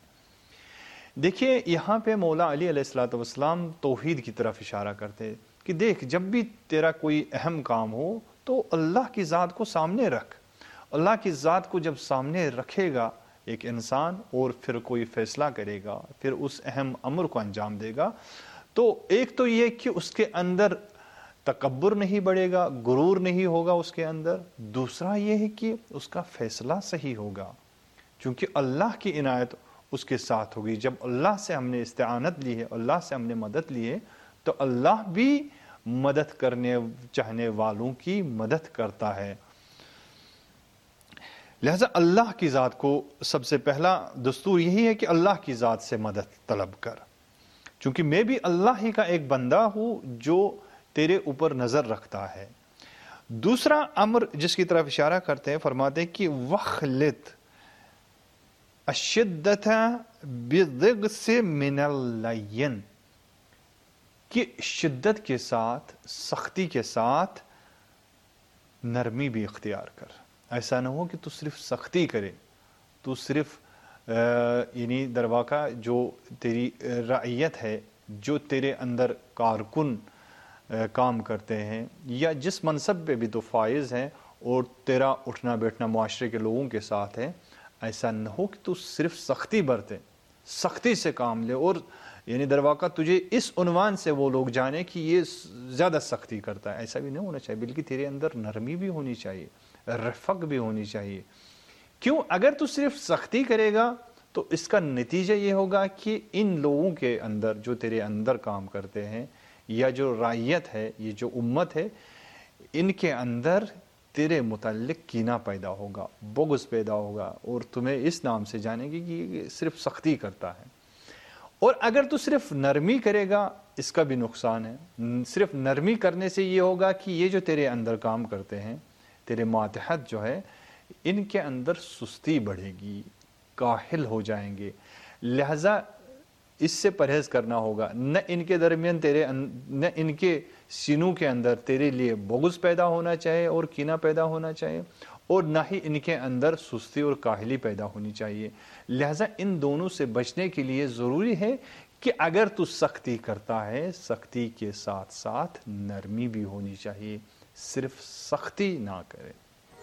دیکھیے یہاں پہ مولا علی علیہ الصلوۃ والسلام توحید کی طرف اشارہ کرتے ہیں کہ دیکھ, جب بھی تیرا کوئی اہم کام ہو تو اللہ کی ذات کو سامنے رکھ. اللہ کی ذات کو جب سامنے رکھے گا ایک انسان اور پھر کوئی فیصلہ کرے گا, پھر اس اہم امر کو انجام دے گا, تو ایک تو یہ کہ اس کے اندر تکبر نہیں بڑھے گا, غرور نہیں ہوگا اس کے اندر. دوسرا یہ ہے کہ اس کا فیصلہ صحیح ہوگا, چونکہ اللہ کی عنایت اس کے ساتھ ہوگی. جب اللہ سے ہم نے استعانت لی ہے, اللہ سے ہم نے مدد لی ہے, تو اللہ بھی مدد کرنے چاہنے والوں کی مدد کرتا ہے. لہذا اللہ کی ذات کو سب سے پہلا دستور یہی ہے کہ اللہ کی ذات سے مدد طلب کر, چونکہ میں بھی اللہ ہی کا ایک بندہ ہوں جو تیرے اوپر نظر رکھتا ہے. دوسرا امر جس کی طرف اشارہ کرتے ہیں, فرماتے ہیں کہ وَخْلِطْ الشِّدَّةَ بِالضِّغْصِ مِنَ اللَّيِّنِ, کہ شدت کے ساتھ, سختی کے ساتھ نرمی بھی اختیار کر. ایسا نہ ہو کہ تو صرف سختی کرے، تو صرف یعنی در واقع جو تیری رعیت ہے، جو تیرے اندر کارکن کام کرتے ہیں یا جس منصب پہ بھی تو فائز ہیں اور تیرا اٹھنا بیٹھنا معاشرے کے لوگوں کے ساتھ ہے، ایسا نہ ہو کہ تو صرف سختی برتے، سختی سے کام لے، اور یعنی در واقع تجھے اس عنوان سے وہ لوگ جانے کہ یہ زیادہ سختی کرتا ہے. ایسا بھی نہیں ہونا چاہیے، بلکہ تیرے اندر نرمی بھی ہونی چاہیے، رفق بھی ہونی چاہیے. کیوں؟ اگر تو صرف سختی کرے گا تو اس کا نتیجہ یہ ہوگا کہ ان لوگوں کے اندر جو تیرے اندر کام کرتے ہیں یا جو رعیت ہے، یہ جو امت ہے، ان کے اندر تیرے متعلق کینہ پیدا ہوگا، بغض پیدا ہوگا، اور تمہیں اس نام سے جانیں گے کہ یہ صرف سختی کرتا ہے. اور اگر تو صرف نرمی کرے گا، اس کا بھی نقصان ہے. صرف نرمی کرنے سے یہ ہوگا کہ یہ جو تیرے اندر کام کرتے ہیں، تیرے ماتحت جو ہے، ان کے اندر سستی بڑھے گی، کاہل ہو جائیں گے. لہذا اس سے پرہیز کرنا ہوگا. نہ ان کے درمیان نہ ان کے سینوں کے اندر تیرے لیے بغض پیدا ہونا چاہیے اور کینہ پیدا ہونا چاہیے، اور نہ ہی ان کے اندر سستی اور کاہلی پیدا ہونی چاہیے. لہذا ان دونوں سے بچنے کے لیے ضروری ہے کہ اگر تو سختی کرتا ہے، سختی کے ساتھ ساتھ نرمی بھی ہونی چاہیے، صرف سختی نہ کرے.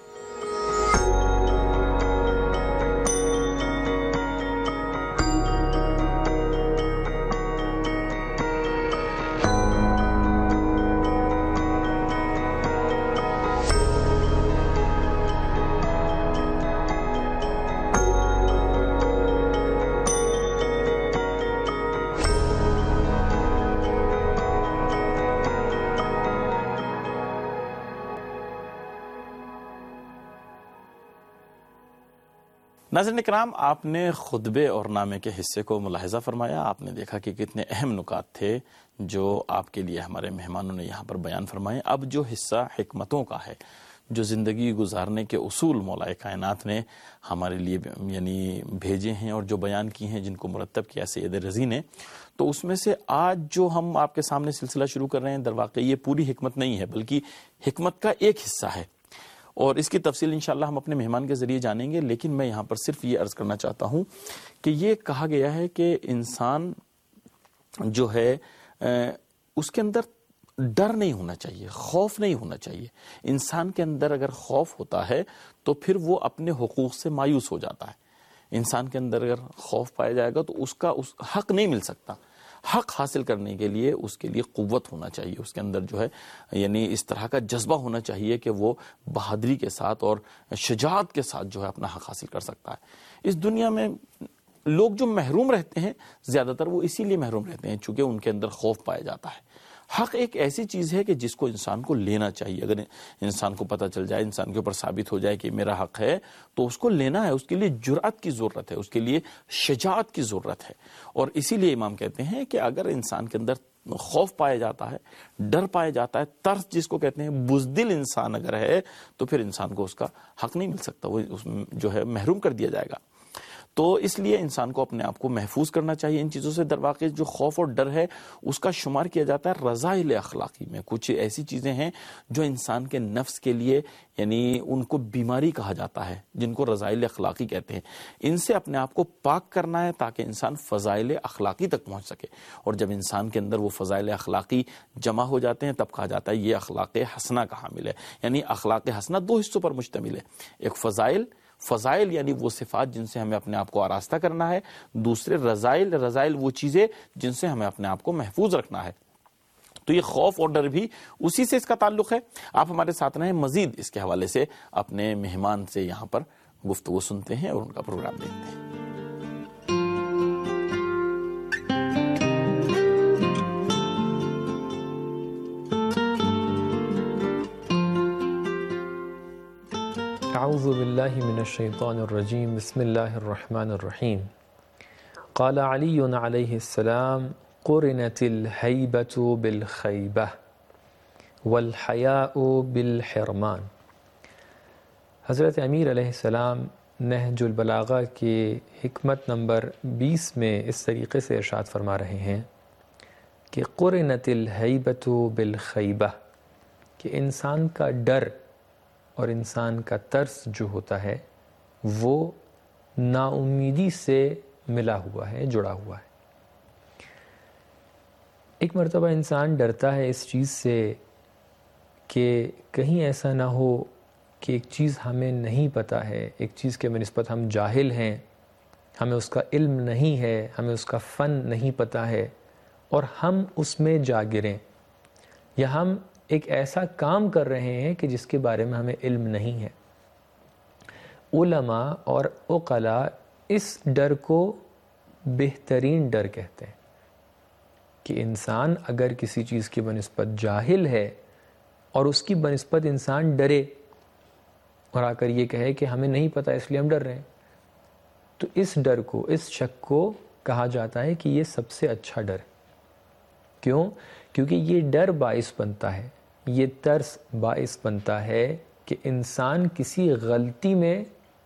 ناظرین کرام، آپ نے خطبے اور نامے کے حصے کو ملاحظہ فرمایا. آپ نے دیکھا کہ کتنے اہم نکات تھے جو آپ کے لیے ہمارے مہمانوں نے یہاں پر بیان فرمائے. اب جو حصہ حکمتوں کا ہے، جو زندگی گزارنے کے اصول مولا کائنات نے ہمارے لیے یعنی بھیجے ہیں اور جو بیان کی ہیں، جن کو مرتب کیا سید رضی نے، تو اس میں سے آج جو ہم آپ کے سامنے سلسلہ شروع کر رہے ہیں، در واقع یہ پوری حکمت نہیں ہے، بلکہ حکمت کا ایک حصہ ہے، اور اس کی تفصیل انشاءاللہ ہم اپنے مہمان کے ذریعے جانیں گے. لیکن میں یہاں پر صرف یہ عرض کرنا چاہتا ہوں کہ یہ کہا گیا ہے کہ انسان جو ہے اس کے اندر ڈر نہیں ہونا چاہیے، خوف نہیں ہونا چاہیے. انسان کے اندر اگر خوف ہوتا ہے تو پھر وہ اپنے حقوق سے مایوس ہو جاتا ہے. انسان کے اندر اگر خوف پایا جائے گا تو اس کا حق نہیں مل سکتا. حق حاصل کرنے کے لیے اس کے لیے قوت ہونا چاہیے، اس کے اندر جو ہے یعنی اس طرح کا جذبہ ہونا چاہیے کہ وہ بہادری کے ساتھ اور شجاعت کے ساتھ جو ہے اپنا حق حاصل کر سکتا ہے. اس دنیا میں لوگ جو محروم رہتے ہیں، زیادہ تر وہ اسی لیے محروم رہتے ہیں چونکہ ان کے اندر خوف پایا جاتا ہے. حق ایک ایسی چیز ہے کہ جس کو انسان کو لینا چاہیے. اگر انسان کو پتہ چل جائے، انسان کے اوپر ثابت ہو جائے کہ میرا حق ہے، تو اس کو لینا ہے. اس کے لیے جرأت کی ضرورت ہے، اس کے لیے شجاعت کی ضرورت ہے. اور اسی لیے امام کہتے ہیں کہ اگر انسان کے اندر خوف پایا جاتا ہے، ڈر پایا جاتا ہے، ترس جس کو کہتے ہیں، بزدل انسان اگر ہے، تو پھر انسان کو اس کا حق نہیں مل سکتا، وہ جو ہے محروم کر دیا جائے گا. تو اس لیے انسان کو اپنے آپ کو محفوظ کرنا چاہیے ان چیزوں سے. در واقع جو خوف اور ڈر ہے اس کا شمار کیا جاتا ہے رذائل اخلاقی میں. کچھ ایسی چیزیں ہیں جو انسان کے نفس کے لیے یعنی ان کو بیماری کہا جاتا ہے، جن کو رذائل اخلاقی کہتے ہیں. ان سے اپنے آپ کو پاک کرنا ہے تاکہ انسان فضائل اخلاقی تک پہنچ سکے. اور جب انسان کے اندر وہ فضائل اخلاقی جمع ہو جاتے ہیں تب کہا جاتا ہے یہ اخلاق حسنہ کا حامل ہے. یعنی اخلاق حسنہ دو حصوں پر مشتمل ہے، ایک فضائل یعنی وہ صفات جن سے ہمیں اپنے آپ کو آراستہ کرنا ہے، دوسرے رذائل وہ چیزیں جن سے ہمیں اپنے آپ کو محفوظ رکھنا ہے. تو یہ خوف اور ڈر بھی اسی سے اس کا تعلق ہے. آپ ہمارے ساتھ رہیں، مزید اس کے حوالے سے اپنے مہمان سے یہاں پر گفتگو سنتے ہیں اور ان کا پروگرام دیکھتے ہیں. اعوذ باللہ من الشیطان الرجیم بسم اللہ الرحمن الرحیم. قال علی علیہ السلام قرنت الہیبۃ بالخیبہ والحیاء بالحرمان. حضرت امیر علیہ السلام نہج البلاغہ کے حکمت نمبر 20 میں اس طریقے سے ارشاد فرما رہے ہیں کہ قرنت الہیبۃ بالخیبہ، کہ انسان کا ڈر اور انسان کا ترس جو ہوتا ہے وہ نا امیدی سے ملا ہوا ہے، جڑا ہوا ہے۔ ایک مرتبہ انسان ڈرتا ہے اس چیز سے کہ کہیں ایسا نہ ہو کہ ایک چیز ہمیں نہیں پتہ ہے، ایک چیز کے بنسبت ہم جاہل ہیں، ہمیں اس کا علم نہیں ہے، ہمیں اس کا فن نہیں پتہ ہے، اور ہم اس میں جا گریں، یا ہم ایک ایسا کام کر رہے ہیں کہ جس کے بارے میں ہمیں علم نہیں ہے۔ علماء اور عقلاء اس ڈر کو بہترین ڈر کہتے ہیں کہ انسان اگر کسی چیز کی بنسبت جاہل ہے اور اس کی بنسبت انسان ڈرے اور آ کر یہ کہے کہ ہمیں نہیں پتہ اس لیے ہم ڈر رہے ہیں، تو اس ڈر کو، اس شک کو کہا جاتا ہے کہ یہ سب سے اچھا ڈر ہے۔ کیوں؟ کیونکہ یہ ڈر باعث بنتا ہے، یہ ترس باعث بنتا ہے کہ انسان کسی غلطی میں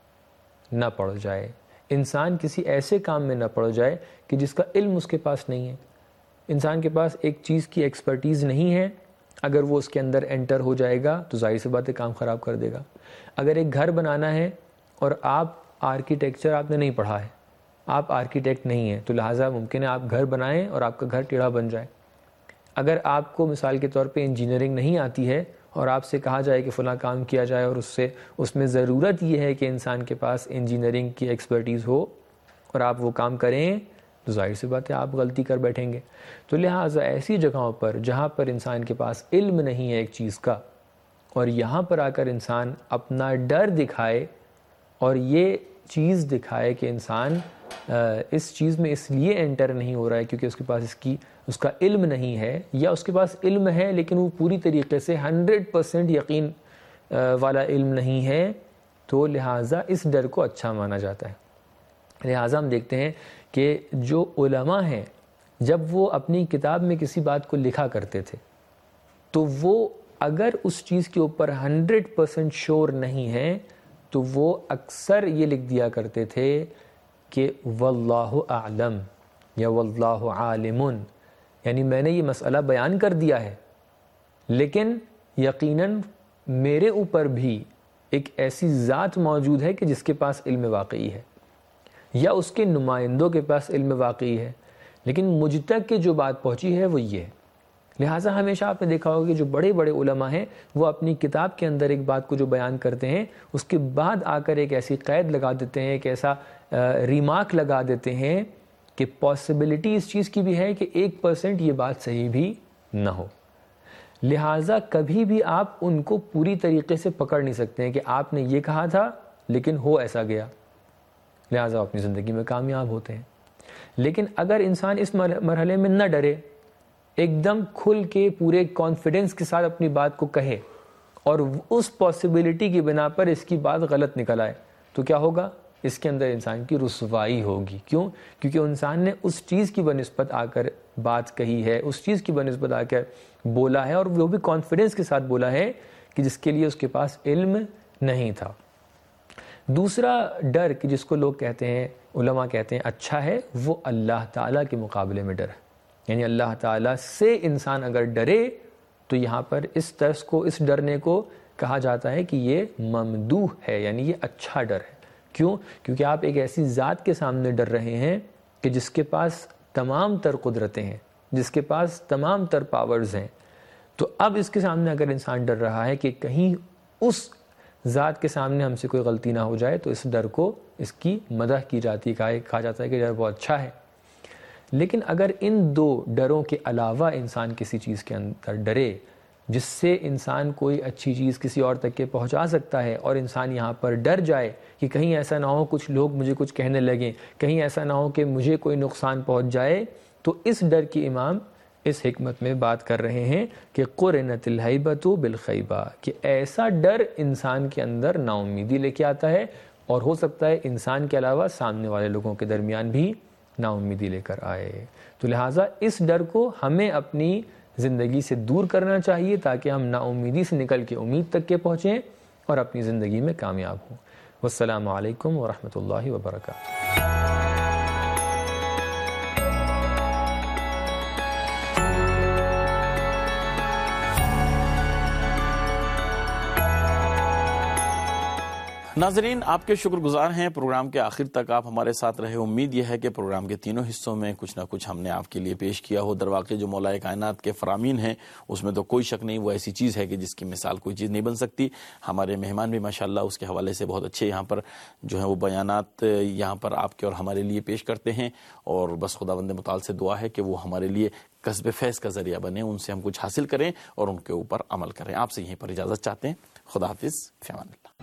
نہ پڑ جائے، انسان کسی ایسے کام میں نہ پڑ جائے کہ جس کا علم اس کے پاس نہیں ہے۔ انسان کے پاس ایک چیز کی ایکسپرٹیز نہیں ہے، اگر وہ اس کے اندر انٹر ہو جائے گا تو ظاہر سی بات ہے کام خراب کر دے گا۔ اگر ایک گھر بنانا ہے اور آپ آرکیٹیکچر آپ نے نہیں پڑھا ہے، آپ آرکیٹیکٹ نہیں ہیں، تو لہٰذا ممکن ہے آپ گھر بنائیں اور آپ کا گھر ٹیڑھا بن جائے۔ اگر آپ کو مثال کے طور پہ انجینئرنگ نہیں آتی ہے اور آپ سے کہا جائے کہ فلاں کام کیا جائے اور اس میں ضرورت یہ ہے کہ انسان کے پاس انجینئرنگ کی ایکسپرٹیز ہو اور آپ وہ کام کریں، تو ظاہر سی بات ہے آپ غلطی کر بیٹھیں گے۔ تو لہٰذا ایسی جگہوں پر جہاں پر انسان کے پاس علم نہیں ہے ایک چیز کا، اور یہاں پر آ کر انسان اپنا ڈر دکھائے اور یہ چیز دکھائے کہ انسان اس چیز میں اس لیے انٹر نہیں ہو رہا ہے کیونکہ اس کے پاس اس کا علم نہیں ہے، یا اس کے پاس علم ہے لیکن وہ پوری طریقے سے 100% یقین والا علم نہیں ہے، تو لہٰذا اس ڈر کو اچھا مانا جاتا ہے۔ لہٰذا ہم دیکھتے ہیں کہ جو علماء ہیں جب وہ اپنی کتاب میں کسی بات کو لکھا کرتے تھے تو وہ اگر اس چیز کے اوپر 100% شور نہیں ہے تو وہ اکثر یہ لکھ دیا کرتے تھے کہ واللہ اعلم یا واللہ عالم، یعنی میں نے یہ مسئلہ بیان کر دیا ہے لیکن یقیناً میرے اوپر بھی ایک ایسی ذات موجود ہے کہ جس کے پاس علم واقعی ہے، یا اس کے نمائندوں کے پاس علم واقعی ہے، لیکن مجھ تک کی جو بات پہنچی ہے وہ یہ ہے۔ لہٰذا ہمیشہ آپ نے دیکھا ہوگا کہ جو بڑے بڑے علماء ہیں وہ اپنی کتاب کے اندر ایک بات کو جو بیان کرتے ہیں اس کے بعد آ کر ایک ایسی قید لگا دیتے ہیں، ایک ایسا ریمارک لگا دیتے ہیں کہ پاسبلٹی اس چیز کی بھی ہے کہ 1% یہ بات صحیح بھی نہ ہو۔ لہٰذا کبھی بھی آپ ان کو پوری طریقے سے پکڑ نہیں سکتے ہیں کہ آپ نے یہ کہا تھا لیکن ہو ایسا گیا، لہٰذا اپنی زندگی میں کامیاب ہوتے ہیں۔ لیکن اگر انسان اس مرحلے میں نہ ڈرے، ایک دم کھل کے پورے کانفیڈنس کے ساتھ اپنی بات کو کہے اور اس پاسبلٹی کی بنا پر اس کی بات غلط نکل آئے، تو کیا ہوگا؟ اس کے اندر انسان کی رسوائی ہوگی۔ کیوں؟ کیونکہ انسان نے اس چیز کی بنسبت آ کر بات کہی ہے، اس چیز کی بنسبت آ کر بولا ہے، اور وہ بھی کانفیڈنس کے ساتھ بولا ہے کہ جس کے لیے اس کے پاس علم نہیں تھا۔ دوسرا ڈر کہ جس کو لوگ کہتے ہیں، علماء کہتے ہیں اچھا ہے، وہ اللہ تعالیٰ کے مقابلے میں ڈر ہے، یعنی اللہ تعالیٰ سے انسان اگر ڈرے تو یہاں پر اس ترس کو، اس ڈرنے کو کہا جاتا ہے کہ یہ ممدوح ہے، یعنی یہ اچھا ڈر ہے۔ کیوں؟ کیونکہ آپ ایک ایسی ذات کے سامنے ڈر رہے ہیں کہ جس کے پاس تمام تر قدرتیں ہیں، جس کے پاس تمام تر پاورز ہیں۔ تو اب اس کے سامنے اگر انسان ڈر رہا ہے کہ کہیں اس ذات کے سامنے ہم سے کوئی غلطی نہ ہو جائے، تو اس ڈر کو، اس کی مدح کی جاتی ہے، کہا جاتا ہے کہ ڈر بہت اچھا ہے۔ لیکن اگر ان دو ڈروں کے علاوہ انسان کسی چیز کے اندر ڈرے جس سے انسان کوئی اچھی چیز کسی اور تک کے پہنچا سکتا ہے، اور انسان یہاں پر ڈر جائے کہ کہیں ایسا نہ ہو کچھ لوگ مجھے کچھ کہنے لگیں، کہیں ایسا نہ ہو کہ مجھے کوئی نقصان پہنچ جائے، تو اس ڈر کی امام اس حکمت میں بات کر رہے ہیں کہ قرنت الہیبۃ بالخیبہ، کہ ایسا ڈر انسان کے اندر نا امیدی لے کے آتا ہے، اور ہو سکتا ہے انسان کے علاوہ سامنے والے لوگوں کے درمیان بھی نا امیدی لے کر آئے۔ تو لہٰذا اس ڈر کو ہمیں اپنی زندگی سے دور کرنا چاہیے تاکہ ہم نا امیدی سے نکل کے امید تک کے پہنچیں اور اپنی زندگی میں کامیاب ہوں۔ والسلام علیکم ورحمۃ اللہ وبرکاتہ۔ ناظرین، آپ کے شکر گزار ہیں، پروگرام کے آخر تک آپ ہمارے ساتھ رہے۔ امید یہ ہے کہ پروگرام کے تینوں حصوں میں کچھ نہ کچھ ہم نے آپ کے لیے پیش کیا ہو۔ در واقع جو مولا کائنات کے فرامین ہیں اس میں تو کوئی شک نہیں، وہ ایسی چیز ہے کہ جس کی مثال کوئی چیز نہیں بن سکتی۔ ہمارے مہمان بھی ماشاءاللہ اس کے حوالے سے بہت اچھے یہاں پر جو ہیں وہ بیانات یہاں پر آپ کے اور ہمارے لیے پیش کرتے ہیں، اور بس خداوند متعال سے دعا ہے کہ وہ ہمارے لیے کسب فیض کا ذریعہ بنے، ان سے ہم کچھ حاصل کریں اور ان کے اوپر عمل کریں۔ آپ سے یہیں پر اجازت چاہتے ہیں۔ خدا حافظ، فی امان اللہ۔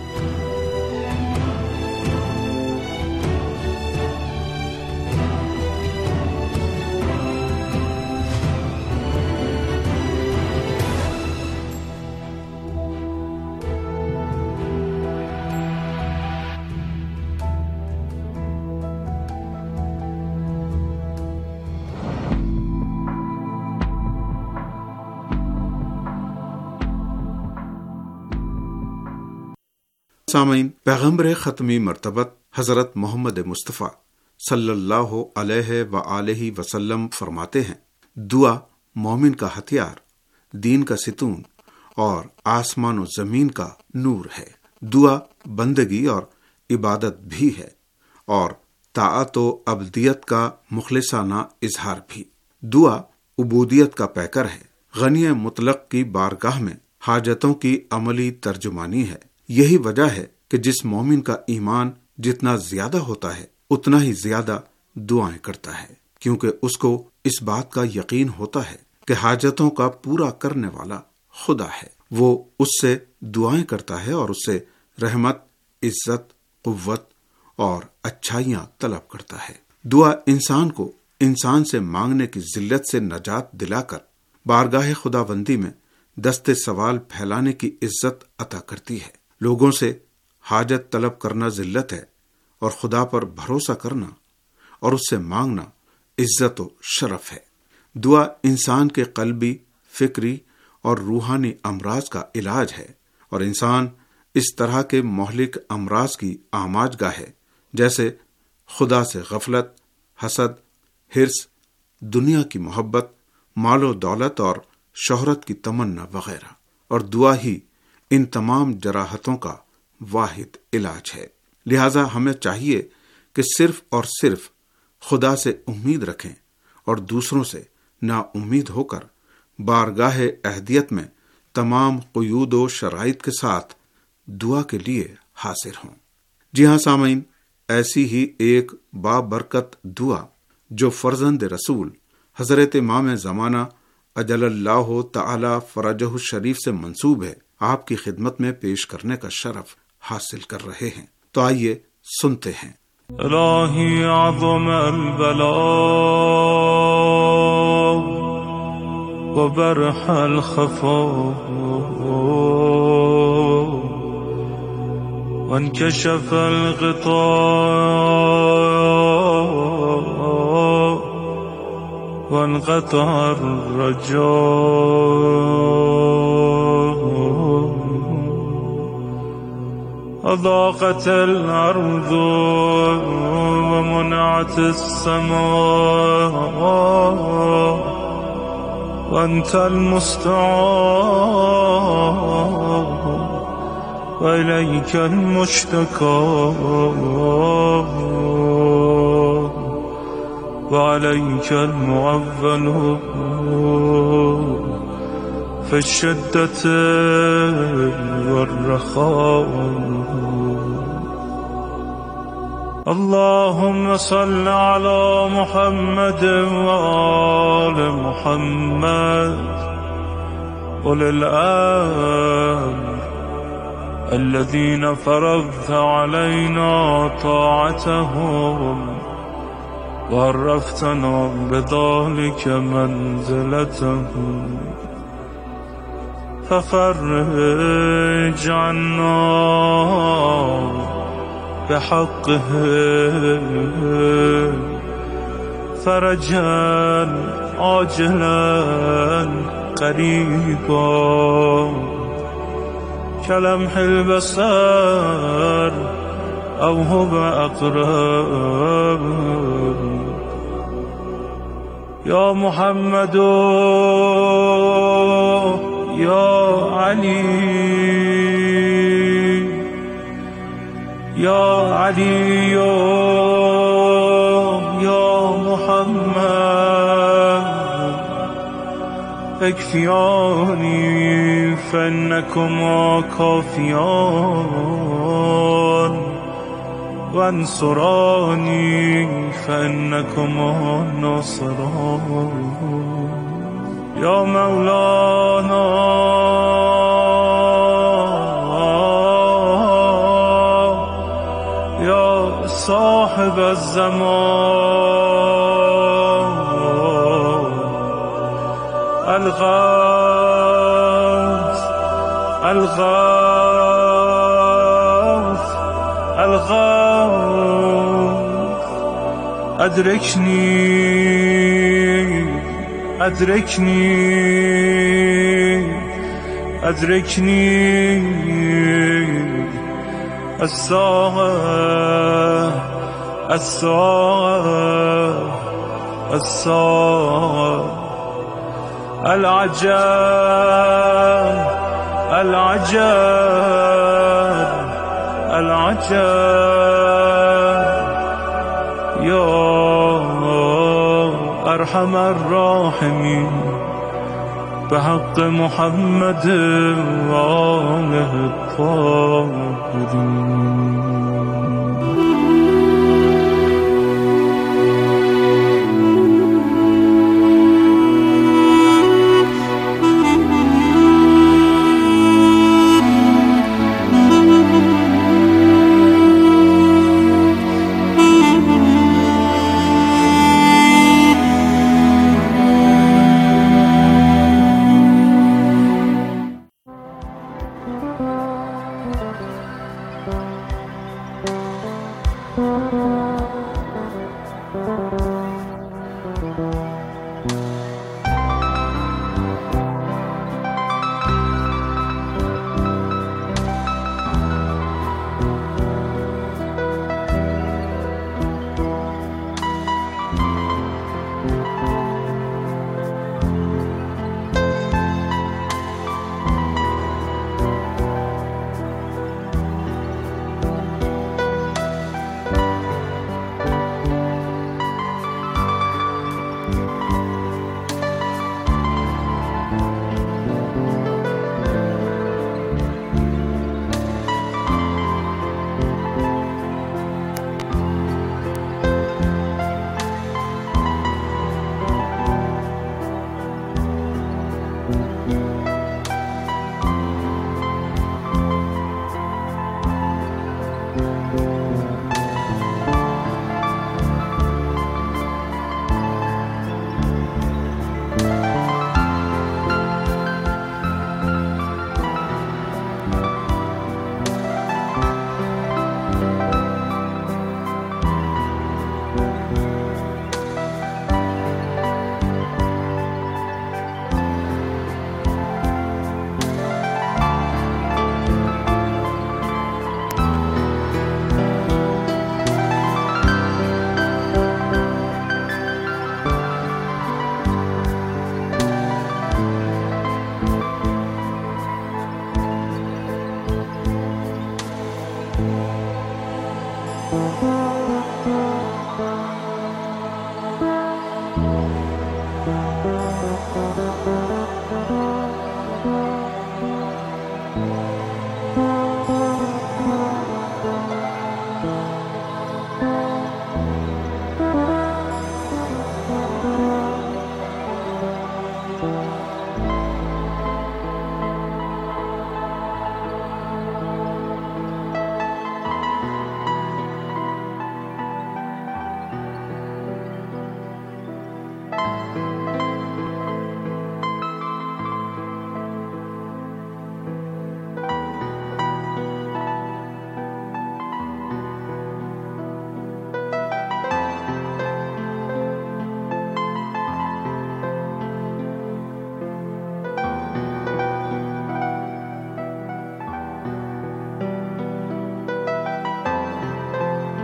سامعین، پیغمبر ختمی مرتبت حضرت محمد مصطفیٰ صلی اللہ علیہ وآلہ وسلم فرماتے ہیں، دعا مومن کا ہتھیار، دین کا ستون اور آسمان و زمین کا نور ہے۔ دعا بندگی اور عبادت بھی ہے اور طاعت و عبدیت کا مخلصانہ اظہار بھی۔ دعا عبودیت کا پیکر ہے، غنی مطلق کی بارگاہ میں حاجتوں کی عملی ترجمانی ہے۔ یہی وجہ ہے کہ جس مومن کا ایمان جتنا زیادہ ہوتا ہے اتنا ہی زیادہ دعائیں کرتا ہے، کیونکہ اس کو اس بات کا یقین ہوتا ہے کہ حاجتوں کا پورا کرنے والا خدا ہے۔ وہ اس سے دعائیں کرتا ہے اور اس سے رحمت، عزت، قوت اور اچھائیاں طلب کرتا ہے۔ دعا انسان کو انسان سے مانگنے کی ذلت سے نجات دلا کر بارگاہ خداوندی میں دست سوال پھیلانے کی عزت عطا کرتی ہے۔ لوگوں سے حاجت طلب کرنا ذلت ہے اور خدا پر بھروسہ کرنا اور اس سے مانگنا عزت و شرف ہے۔ دعا انسان کے قلبی، فکری اور روحانی امراض کا علاج ہے، اور انسان اس طرح کے مہلک امراض کی آماج گاہ ہے جیسے خدا سے غفلت، حسد، حرص، دنیا کی محبت، مال و دولت اور شہرت کی تمنا وغیرہ، اور دعا ہی ان تمام جراحتوں کا واحد علاج ہے۔ لہذا ہمیں چاہیے کہ صرف اور صرف خدا سے امید رکھیں اور دوسروں سے نا امید ہو کر بارگاہ اہدیت میں تمام قیود و شرائط کے ساتھ دعا کے لیے حاضر ہوں۔ جی ہاں سامعین، ایسی ہی ایک بابرکت دعا جو فرزند رسول حضرت امام زمانہ اجل اللہ تعالی فرجہ الشریف سے منسوب ہے، آپ کی خدمت میں پیش کرنے کا شرف حاصل کر رہے ہیں۔ تو آئیے سنتے ہیں۔ الہی عظم البلاء وبرح الخفاء وانكشف الغطاء وانقطع الرجاء أضاقت الأرض ومنعت السماء وأنت المستعان وإليك المشتكى وعليك المعول في الشدة والرخاء اللهم صل على محمد وآل محمد أولي الأمر الذين فرضت علينا طاعتهم وعرفتنا بذلك منزلتهم ففرج عنا بحقه فرجا عاجلا قريبا كلمح البصر أو هو أقرب يا محمد يا علي یا علی یا محمد اکفیانی فانکما کافیان وانصرانی فانکما ناصران یا مولانا یا صاحب الزمان الغوث الغوث الغوث ادرکنی ادرکنی ادرکنی الساعة الساعة الساعة العجب العجب العجب يا أرحم الراحمين بحق محمد وآله الطاهرين.